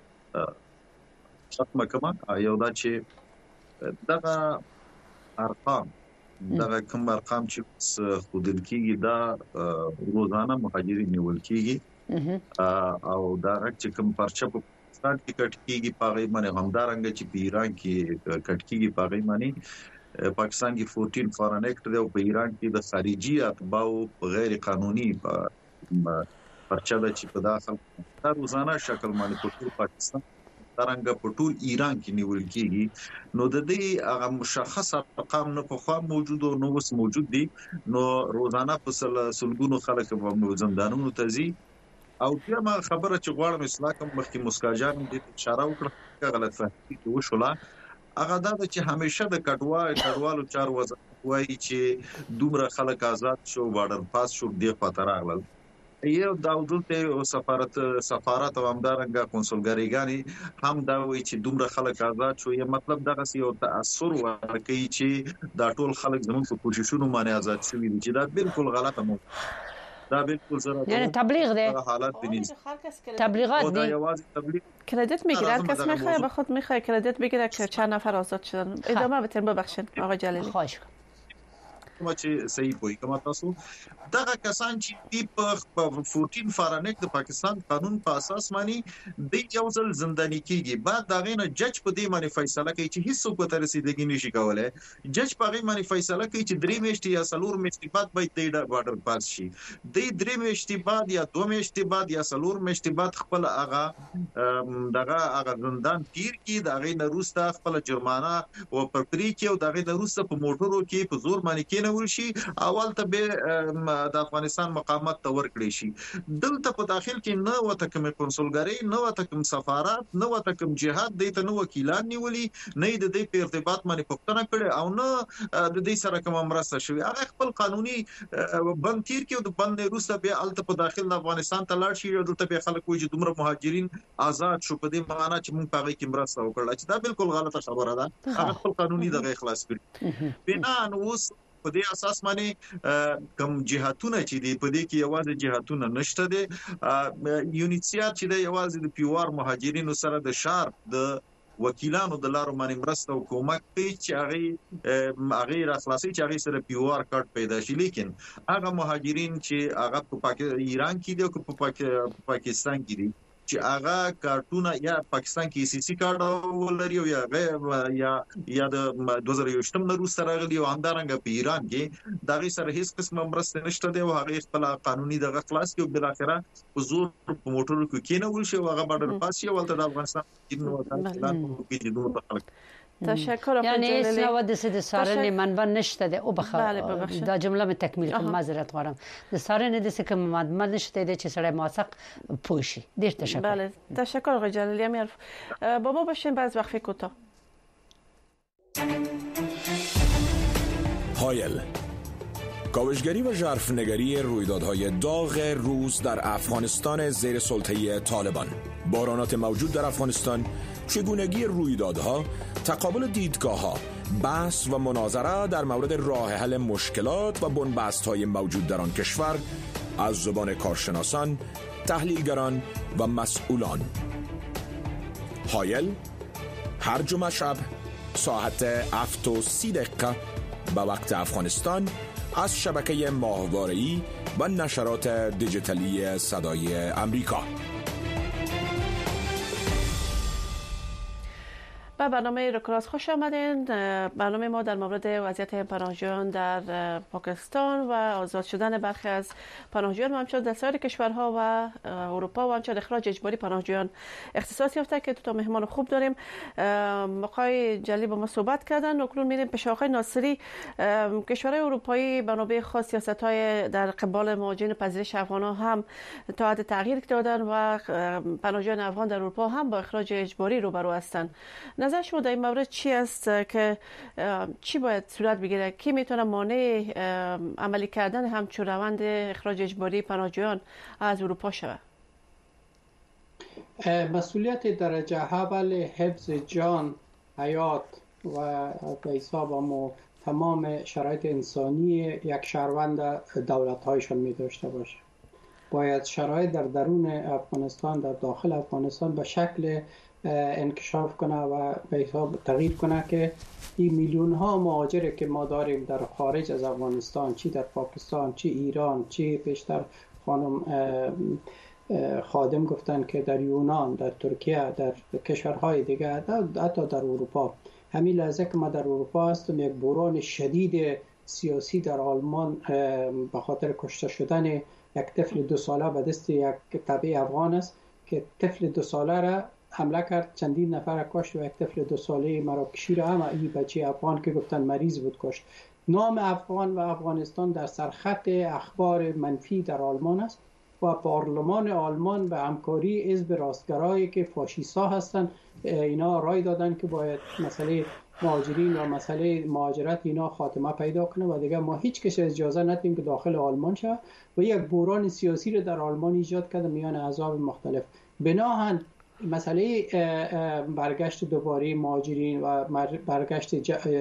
ختمه کما یو دا چې دغه ارقام دغه کوم ارقام چې خودل کیږي دا روزانه مهاجرین نیول کیږي او دا چې کوم پرچه په پاکستان کې کټ کیږي پاغي باندې همدارنګ چې په ایران کې کټ کیږي پاغي باندې پاکستان کې 14 فارن ایکټ دی او په ایران کې د خارجي اتباعو غیر قانوني پرچه د چې په داخل روزانه شکل باندې په پاکستان ترنګ په ټول ایران کې نیول کیږي. نو د دې هغه مشخص ارقام نه په خوا موجود او نو اوس موجود دي. نو روزانه په سلګونو خلک په زندانونو ته ځي او بیا ما خبره چې غواړم اصلاح کوم مخکې مسکاجان دې اشاره وکړه غلط فهمي وشوله. هغه دا چې همیشه د کډوالو چار وزارت وایي چې دومره خلک آزاد شو بارډر پاس شو دی خاطر راغلل یو دا دلته سفارت او همدارنګه کنسولګریګانی هم دا وایي چې دومره خلک آزاد شو. یا مطلب دغه یو تاثر ورکوي چې دا ټول خلک زموږ په کوششونو باندې آزاد شوي دي چې دا بالکل غلطه مو دا بالکل زره یعنی تبلیغ ده حالات دي تبلیغات دي کردیت میگیره کس میخواد به خود میخواد کردیت بگیره که چند نفر آزاد شدن. ادامه بتین ببخشید آقا جلیلی. خواهش کوم چې صحیح پوي کوم تاسو دغه کسان چې په 14 فارنیک د پاکستان قانون په اساس باندې د یو ځل زنداني کیږي بعد دغه نه جج په دې باندې فیصله کوي چې هیڅ څوک به رسیدګي نشي کولای. جج په دې باندې فیصله کوي چې 3 میاشتې یا 4 میاشتې بعد به د بارډر پاس شي. د 3 میاشتې بعد یا 2 میاشتې بعد یا 4 میاشتې بعد خپل هغه زندان تیر کی دغه نه روسته خپل جرمانه او پر پری کې او دغه نه روسته په موټرو کې په زور باندې کې ورشي اول ته به د افغانستان مقامات ته ورکړي شي. دلته په داخل کې نه وته کوم کنسولګری نه وته کوم سفارت نه وته کوم جهاد د ته نو وکیلان نیولي نه د دې په ارتباط باندې پوښتنه کړي او نه د دې سره کوم مرسته شوی. هغه خپل قانوني بند تیر کې د بند روسه به الته په داخل د افغانستان ته لاړ شي او دلته به خلک وایي چې دومره مهاجرین آزاد شو په دې معنی چې موږ په کې مرسته وکړه چې دا بالکل غلطه خبره ده. هغه خپل قانوني دغه اخلاص کړي بنا اوس په دې اساس باندې کوم جهاتونه چې دی په دې کې یوازې جهاتونه نشته دي. یونیسیار چې د یوازې د پیوار مهاجرینو سره د شارپ د وکیلانو د لارو باندې مرسته او کومک کوي چې هغه راخلاصي چې هغه سره پیوار کارت پیدا شي. لیکن هغه مهاجرین چې هغه په ایران کې دي او په پاکستان کې دي چې هغه کارتونه یا پاکستان کې سی سی کارت ولري او یا د 2023 نه روسته راغلي او همدارنګه په ایران کې دغه سره هیڅ قسمه مرسته نشته دی او هغه خپل قانوني دغه خلاص کې بل اخره حضور په موټرو کې کېنه ولشي او هغه بارډر پاس یې ولته د افغانستان کې نو کې د دوه خلک تشکر یعنی اسناد د سارنې منبع نشته ده او بخښه دا جمله مې تکمیل کوم معذرت غواړم د سارنې د څه کوم منبع نشته ده چې سره موثق پوشي. ډیر تشکر. بله تشکر آقای جلیلی. امیر با ما باشین بعد وقفه کوتاه. هایل کاوشگری و ژرفنگری رویدادهای داغ روز در افغانستان زیر سلطه طالبان، بحرانات موجود در افغانستان، چگونگی رویدادها، تقابل دیدگاه‌ها، بحث و مناظره در مورد راه حل مشکلات و بنبست‌های موجود در آن کشور از زبان کارشناسان، تحلیلگران و مسئولان. حایل هر جمعه شب ساعت 7:30 به وقت افغانستان از شبکه ماهواره‌ای و نشرات دیجیتالی صدای امریکا. به برنامه رکراس خوش آمدین. برنامه ما در مورد وضعیت پناهجویان در پاکستان و آزاد شدن برخی از پناهجویان و همچنین در سایر کشورها و اروپا و همچنین اخراج اجباری پناهجویان اختصاص یافته که دو تا مهمان خوب داریم. آقای جلیلی با ما صحبت کردن. اکنون میریم پیش آقای ناصری. کشورهای اروپایی بنابر خاص سیاست‌های در قبال مهاجرین پذیرش افغان‌ها هم تا حد تغییر دادن و پناهجویان افغان در اروپا هم با اخراج اجباری روبرو هستند. نظر شما در این مورد چی است که چی باید صورت بگیره؟ کی میتونه مانع عملی کردن همچون روند اخراج اجباری پناهجویان از اروپا شود؟ مسئولیت درجه اول حفظ جان، حیات و به حساب تمام شرایط انسانی یک شهروند دولت‌هایشان می داشته باشه. باید شرایط در درون افغانستان، در داخل افغانستان به شکل انکشاف کنه و به حساب تغییر کنه که این میلیون ها مهاجر که ما داریم در خارج از افغانستان، چی در پاکستان، چی ایران، چی پیشتر خانم خادم گفتن که در یونان، در ترکیه، در کشورهای دیگه، حتی در اروپا. همین لحظه که ما در اروپا هستم، یک بحران شدید سیاسی در آلمان به خاطر کشته شدن یک طفل 2 ساله به دست یک تبع افغان است که طفل 2 ساله را حمله کرد، چندین نفر کشت و یک طفل 2 ساله مراکشی را هم این بچه افغان که گفتن مریض بود کشت. نام افغان و افغانستان در سرخط اخبار منفی در آلمان است و پارلمان آلمان به همکاری حزب راستگرایی که فاشیستا هستند اینا رای دادن که باید مسئله مهاجرین و مسئله مهاجرت اینا خاتمه پیدا کنه و دیگه ما هیچ کس اجازه ندیم که داخل آلمان شه و یک بحران سیاسی رو در آلمان ایجاد کرده میان احزاب مختلف. بناهن مسئله برگشت دوباره مهاجرین و برگشت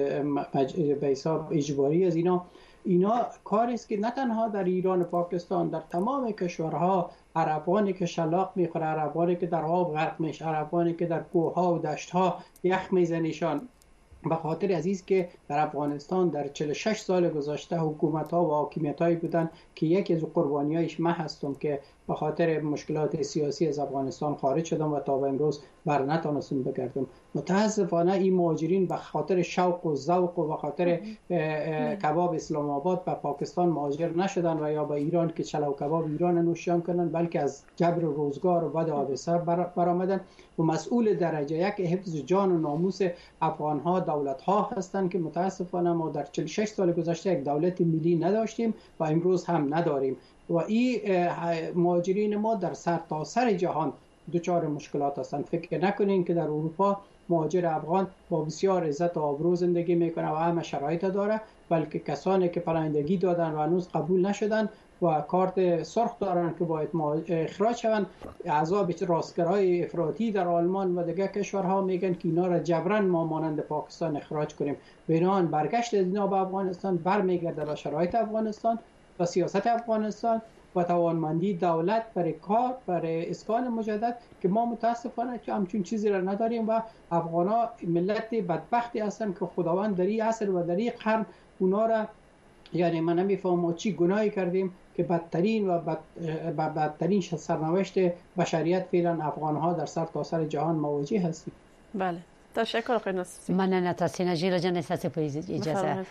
به حساب اجباری از اینا کاری است که نه تنها در ایران و پاکستان، در تمام کشورها عربانی که شلاق میخوره، عربانی که در آب غرق میشه، عربانی که در کوهها و دشتها یخ میزنیشان، به خاطر عزیز که در افغانستان در 46 سال گذشته حکومت‌ها و حاکمیت‌هایی بودن که یکی از قربانی‌هایش من هستم که به خاطر مشکلات سیاسی از افغانستان خارج شدم و تا به امروز بر نتونستم بگردم. متاسفانه این مهاجرین به خاطر شوق و ذوق و به خاطر کباب اسلام آباد به پاکستان مهاجر نشدن و یا به ایران که چلو کباب ایران نوشیان کنن، بلکه از جبر روزگار و بد حادثه برآمدن و مسئول درجه یک حفظ جان و ناموس افغان‌ها دولت‌ها هستند که متاسفانه ما در 46 سال گذشته یک دولت ملی نداشتیم و امروز هم نداریم و این مهاجرین ما در سرتاسر جهان دچار مشکلات هستند. فکر نکنین که در اروپا مهاجر افغان با بسیار عزت و آبرو زندگی میکنه و همه شرایط داره، بلکه کسانی که پناهندگی دادن و هنوز قبول نشدن و کارت سرخ دارن که باید اخراج شوند، احزاب راستگرای افراطی در آلمان و دیگر کشورها میگن که اینا را جبران ما مانند پاکستان اخراج کنیم. بنابراین برگشت اینا به افغانستان برمیگرده به شرایط افغانستان و سیاست افغانستان و توانمندی دولت برای کار، برای اسکان مجدد که ما متاسفانه که همچون چیزی را نداریم و افغانا ملت بدبختی هستن که خداوند در این عصر و در این قرن اونا را، یعنی من نمیفهمم ما چی گناهی کردیم که بدترین و بدترین سرنوشت بشریت فعلا افغانها در سرتاسر جهان مواجه هستیم. بله، تشکر آقای ناصری. من تاسینا جیلا جان استاسو په اجازه.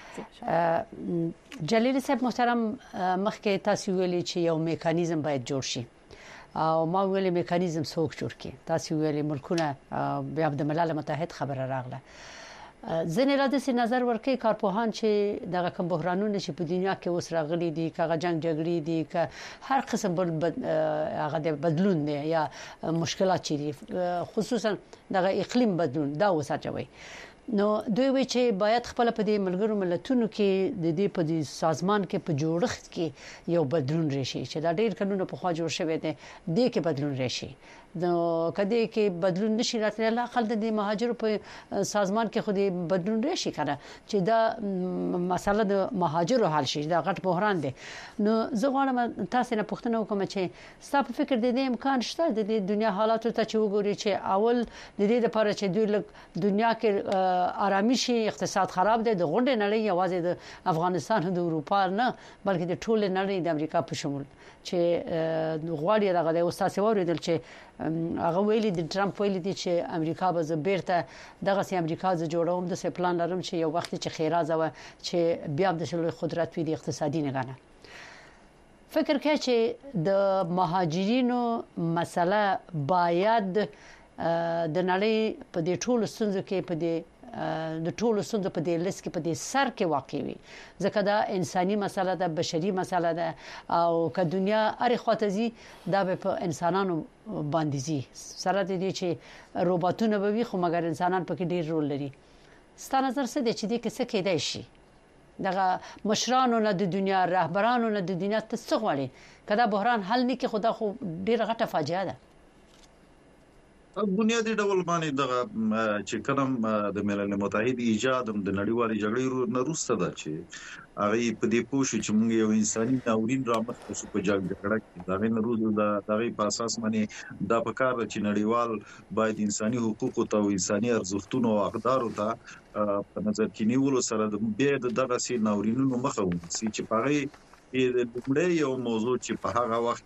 جلیل صاحب محترم، مخکې تاسو ویلي چې یو میکانیزم باید جوړ شي او ما ویلي میکانیزم څوک جوړ کړي. تاسو ویلي ملکونه بیا د ملل متحد خبره راغله. ځینې را داسې نظر ورکوي کارپوهان چې دغه کوم بحرانونه چې په دنیا کې اوس راغلي دي، که جنگ جګړې دي، که هر قسم هغه د بدلون دی یا مشکلات چې دي، خصوصا دغه اقلیم بدلون دا وساتوي. نو دوی وی چې باید خپل په دې ملګرو ملتونو کې د دې په دې سازمان کې په جوړښت کې یو بدلون راشي چې دا ډېر کلونه په خوا جوړ شوی دی د کې بدلون راشي نو کدی کې بدلون نشي راتلی الله خل د مهاجرو په سازمان کې خو دې بدلون راشي کنه چې دا مسله د مهاجرو حل شي دا غټ بحران دی نو زه غواړم تاسو نه پوښتنه وکم چې ستاسو په فکر د دې امکان شته د دنیا حالاتو ته چې وګوري چې اول د دې لپاره چې دوی دنیا کې آرامي شي اقتصاد خراب دی د غونډې نړۍ یوازې د افغانستان او د اروپا نه بلکې د ټول نړۍ د امریکا په شمول چې غواړي دغه د استاد وریدل چې هغه ویلي د ټرمپ ویلي دي چې امریکا به بیرته دغه سي امریکا ز جوړوم د سي پلان لرم چې یو وخت چې خیرازه و چې بیا د شلوي قدرت وی د اقتصادي نگانه فکر کوي چې د مهاجرینو مسله باید د نړۍ په دې ټولو ستونزو کې په دې د ټولو ستونزو په دې لیست کې په دې سر کې واقع وي ځکه دا انساني مسله ده بشري مسله ده او که دنیا هر خواته زی دا په انسانانو باندې زی سره د دې چې روبوټونه به وي خو مګر انسانان پکې ډیر رول لري ستاسو نظر څه دی چې دې کې څه کېدای شي دغه مشرانو نه د دنیا رهبرانو نه د دنیا ته څه غواړي کدا بحران حل نه کې خدا خو ډیره غټه فاجعه ده بنیادی ډول باندې دغه چې کلم د ملل متحد ایجاد د نړیوالې جګړې نه وروسته ده چې هغه په دې پوښي چې موږ یو انساني ناورین رامخته شو په جګړه کې دا نه روزو د په اساس باندې دا په کار چې نړیوال باید انساني حقوق او انساني ارزښتونو او اقدارو ته په نظر کې نیولو سره د به دغه سي ناورینونو مخه ونیسي چې په د لومړی یو موضوع چې په هغه وخت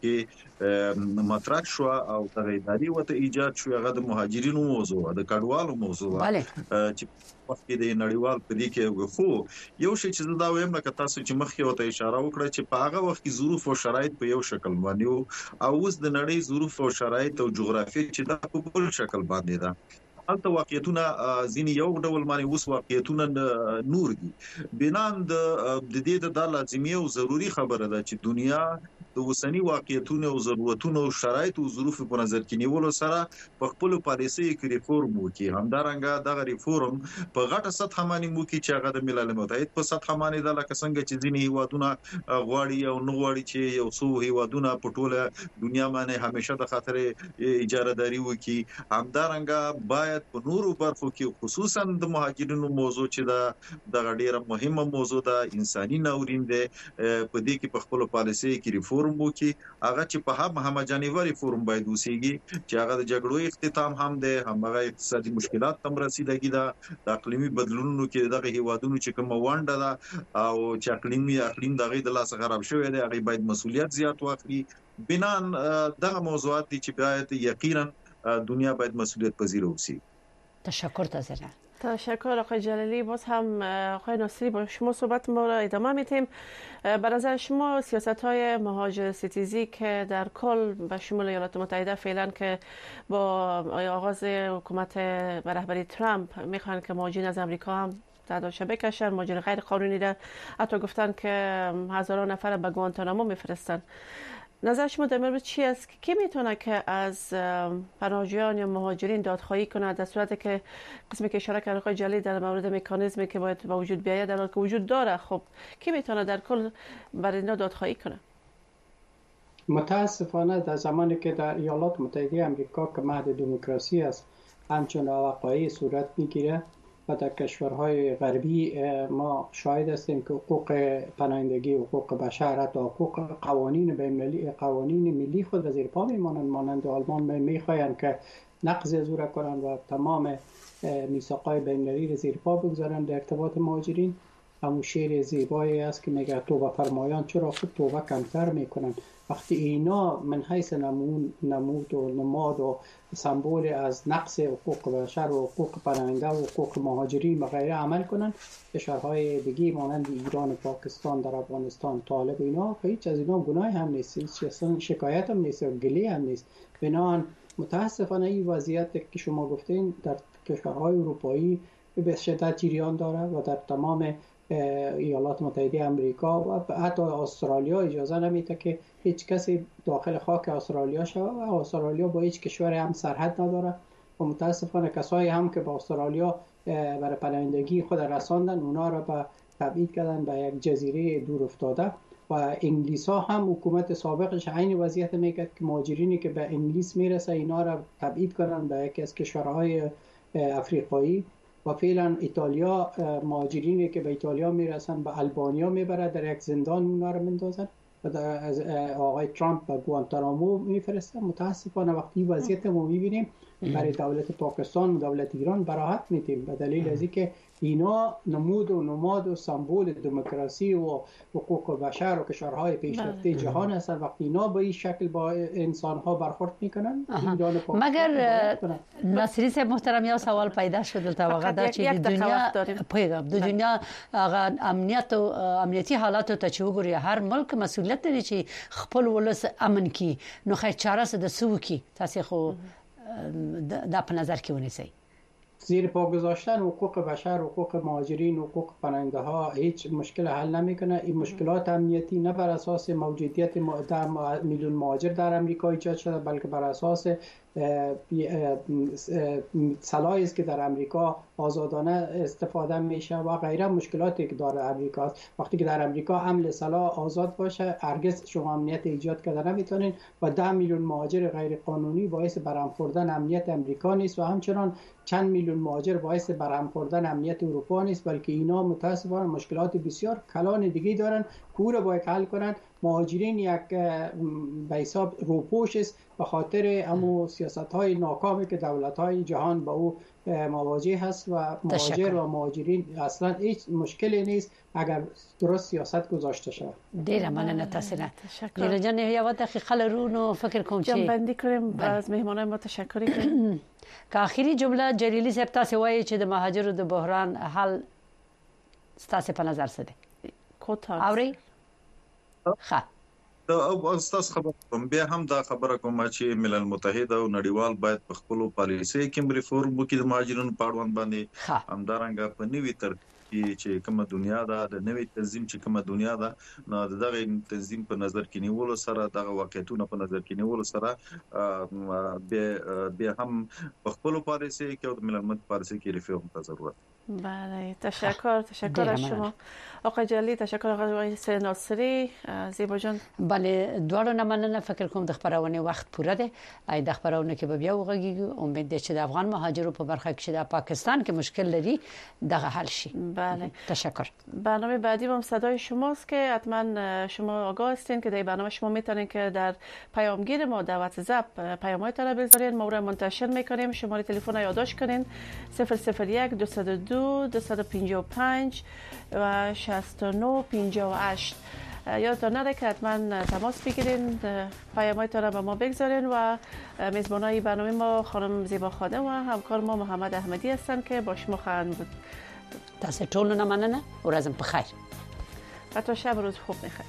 کې مطرح شو او د اداري وته ایجاد شو هغه د مهاجرینو موضوع د کډوالو موضوع چې وخت کې د نړیوال په دې کې خو یو شی چې دا وایم لکه تاسو چې مخکې وته اشاره وکړه چې په هغه وخت کې ظروف او شرایط په یو شکل باندې او اوس د نړۍ ظروف او شرایط او جغرافیه چې دا په بل شکل باندې ده البته واقعیتونه ځینې یو ډول باندې اوس واقعیتونه نور دي بنان د دې د لازمي او ضروری خبره ده چې دنیا د وسنی واقعیتونه او ضرورتونو او شرایط او ظروف په نظر کې نیولو سره په خپل پالیسي کې ریفورم وکړي همدارنګه دغه ریفورم په غټه سطح باندې وکړي چې هغه د ملل متحد په سطح باندې د لکه څنګه چې ځینې هیوادونه غواړي او نو غواړي چې یو څو هیوادونه په ټوله دنیا باندې همیشه د خاطر اجارهداري وکړي همدارنګه باید په نورو برخو کې خصوصا د مهاجرینو موضوع چې د ډیره مهمه موضوع ده انساني ناورین ده په دې کې په خپل پالیسي کې ریفورم وکړي هغه چې په هم جانیواري فورم باید وسیږي چې هغه د جګړو اختتام هم ده همغه اقتصادي مشکلات تم رسیدګي ده د اقلیمي بدلونونو کې دغه هیوادونو چې کوم وانډه ده او چې اقلیم دغه د لاس خراب شوی دی هغه باید مسولیت زیات واخلي بنان دغه موضوعات دي چې باید یقینا دنیا باید مسئولیت پذیر اوسي تشکر تازه تشکر آقای جلالی باز هم آقای ناصری با شما صحبت ما را ادامه میتیم به نظر شما سیاست های مهاجر ستیزی که در کل به شمول ایالات متحده فعلا که با آغاز حکومت و رهبری ترامپ میخوان که مهاجرین از امریکا هم تعدادش بکشن مهاجرین غیر قانونی ده حتی گفتن که هزاران نفر به گوانتانامو میفرستن نظر شما در مورد چی است که کی میتونه که از پناهجویان یا مهاجرین دادخواهی کنه در صورتی که قسمی که اشاره کرد آقای جلیلی در مورد مکانیزمی که باید به وجود بیاید در حالی که وجود داره خب کی میتونه در کل برای اینا دادخواهی کنه متاسفانه در زمانی که در ایالات متحده آمریکا که مهد دموکراسی است همچون وقایعی صورت میگیره و در کشورهای غربی ما شاهد هستیم که حقوق پناهندگی حقوق بشر حتی حقوق قوانین بین‌المللی قوانین ملی خود را زیر پا میمانند مانند آلمان میخواهند که نقض از او را کنند و تمام میثاق‌های بین‌المللی را زیر پا بگذارند در ارتباط مهاجرین همون شعر زیبایی است که میگه توبه فرمایان چرا خود توبه کمتر میکنند وقتی اینا من حیث نمود و نماد و سمبول از نقص حقوق بشر و حقوق پناهنده و حقوق مهاجرین و غیره عمل کنند کشورهای دیگه مانند ایران و پاکستان در افغانستان طالب اینا هیچ از اینا گناه هم نیست شکایت هم نیست و گله هم نیست بنابراین متاسفانه این وضعیت که شما گفتین در کشورهای اروپایی به شدت جریان داره و در تمام ایالات متحده آمریکا و حتی استرالیا اجازه نمیده که هیچ کسی داخل خاک استرالیا شود و استرالیا با هیچ کشور هم سرحد نداره و متاسفانه کسایی هم که با استرالیا برای پناهندگی خود رساندن، اونا را به تبعید کردن به یک جزیره دور افتاده. و انگلیس ها هم حکومت سابقش عین وضعیت میکرد که مهاجرینی که به انگلیس میرسه اینا را تبعید کنن به یکی از کشورهای افریقایی. و فعلا ایتالیا مهاجرینی که به ایتالیا میرسن به آلبانیا میبره، در یک زندان اونا را میندازن و از آقای ترامپ به گوانتانامو میفرستن. متاسفانه وقتی وضعیت ما میبینیم برای دولت پاکستان و دولت ایران براحت میتیم، به دلیل از اینکه اینا نمود و نماد و سمبل دموکراسی و حقوق بشر و کشورهای پیشرفته جهان هستن. وقتی اینا به این شکل با انسان ها برخورد میکنن، مگر ناصری صاحب محترم یا سوال پیدا شد تا چې د دنیا امنیت او امنیتي حالات ته چې وګوري، هر ملک مسؤلیت لري چې خپل ولس امن کی. نو خیر چاره څه د سو کی تاسو خو دا په نظر کې ونیسئ. زیر پا گذاشتن حقوق بشر، حقوق مهاجرین، حقوق پناهنده ها هیچ مشکل حل نمیکنه. این مشکلات امنیتی نه بر اساس موجودیت میلیون مهاجر در امریکا ایجاد شده، بلکه بر اساس سلاحی است که در امریکا آزادانه استفاده میشه و غیره مشکلاتی که داره امریکا است. وقتی که در امریکا حمل سلاح آزاد باشه، هرگز شما امنیت ایجاد کرده نمیتونین و 10 میلیون مهاجر غیر قانونی باعث برهم خوردن امنیت امریکا نیست و همچنان چند میلیون مهاجر باعث برهم خوردن امنیت اروپا نیست، بلکه اینا متاسفانه مشکلات بسیار کلان دیگه دارن که او را باید حل کنن. مهاجرین یک به حساب روپوش است به خاطر همون سیاست‌های ناکامی که دولت‌های جهان با او مواجه هست و مهاجر و مهاجرین اصلا هیچ مشکلی نیست اگر درست سیاست گذاشته شود. ډیره مننه تاسو نه. لیلا جان یو دقیقه لرونو فکر کوم چې جنبندی کنیم از مهمانان ما تشکر کنیم. که آخري جمله جلیلی صاحب تاسو وایي چې د مهاجرو د بحران حل تاسو په نظر څه دی؟ کوتاه اوري ښه او استاد خبر کوم بیا هم دا خبره کوم چې ملل متحد او نړیوال باید په خپل پالیسي کې ریفورم وکړي د مهاجرینو په اړوند باندې همدارنګه په نوي ترتیب چې کومه دنیا ده د نوي تنظیم چې کومه دنیا ده نو دغه تنظیم په نظر کې نیول سره دغه واقعیتونه په نظر کې نیول سره بیا هم په خپل پالیسي کې او د ملل متحد پالیسي کې ریفورم ته ضرورت. بله تشکر از شما آقای جلیلی، تشکر آقای ناصری. زیبا جان بله دواړو نه مننه. فکر کوم د خبرونه وخت پوره ده. ای د خبرونه کې به بیا وغږیږو. امید ده چې د افغان مهاجرو په برخه کې د پاکستان کې مشکل لري دغه حل شي. بله تشکر. برنامه بعدی هم صدای شماست که حتما شما آگاه هستین که در برنامه شما میتونین که در پیامگیر ما در واتساپ پیام‌هایتون رو بذارین، ما رو منتشر میکنیم. شماره تلفن یادداشت کنین 001 202 255 و 6958. یادتان نره که حتما تماس بگیرین، پیام‌هایتان را به ما بگذارین و میزبانای برنامه ما خانم زیبا خادم و همکار ما محمد احمدی هستند که با شما خواهند بود. تاسو ټول نه مننه. ورځم په خیر. و تا شب روز خوب بخیر.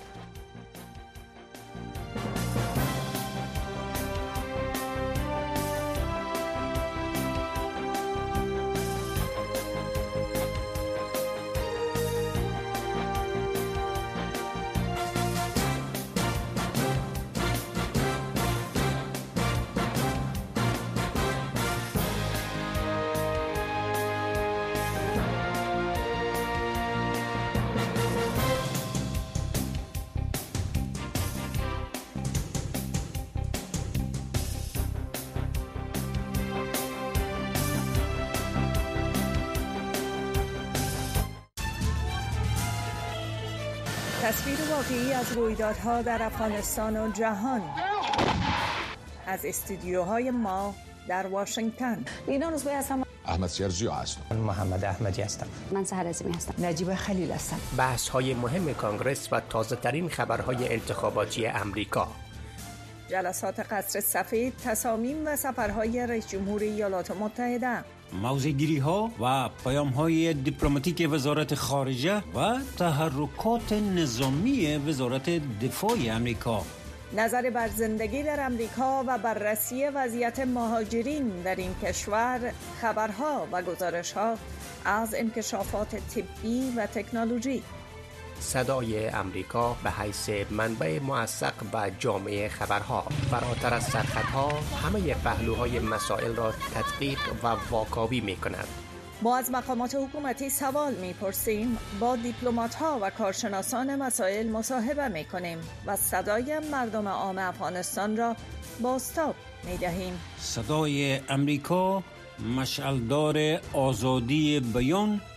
تصویر واقعی از رویدادها در افغانستان و جهان از استودیوهای ما در واشنگتن. اینا روزبه هستم. احمد سیرزیو هستم. من محمد احمدی هستم. من سحر عظیمی هستم. نجیب خلیل هستم. بحث های مهم کانگرس و تازه ترین خبرهای انتخاباتی امریکا. جلسات قصر سفید، تصامیم و سفرهای رئیس جمهور ایالات متحده. موضع‌گیری ها و پیام های دیپلماتیک وزارت خارجه و تحرکات نظامی وزارت دفاع امریکا. نظر بر زندگی در امریکا و بررسی وضعیت مهاجرین در این کشور، خبرها و گزارش‌ها از انکشافات طبی و تکنولوژی. صدای امریکا به حیث منبع موثق و جامع خبرها، فراتر از سرخطها همه پهلوهای مسائل را تدقیق و واکاوی می کند. ما از مقامات حکومتی سوال می‌پرسیم، با دیپلمات‌ها و کارشناسان مسائل مصاحبه می‌کنیم و صدای مردم عام افغانستان را بازتاب می‌دهیم. صدای امریکا مشعلدار آزادی بیان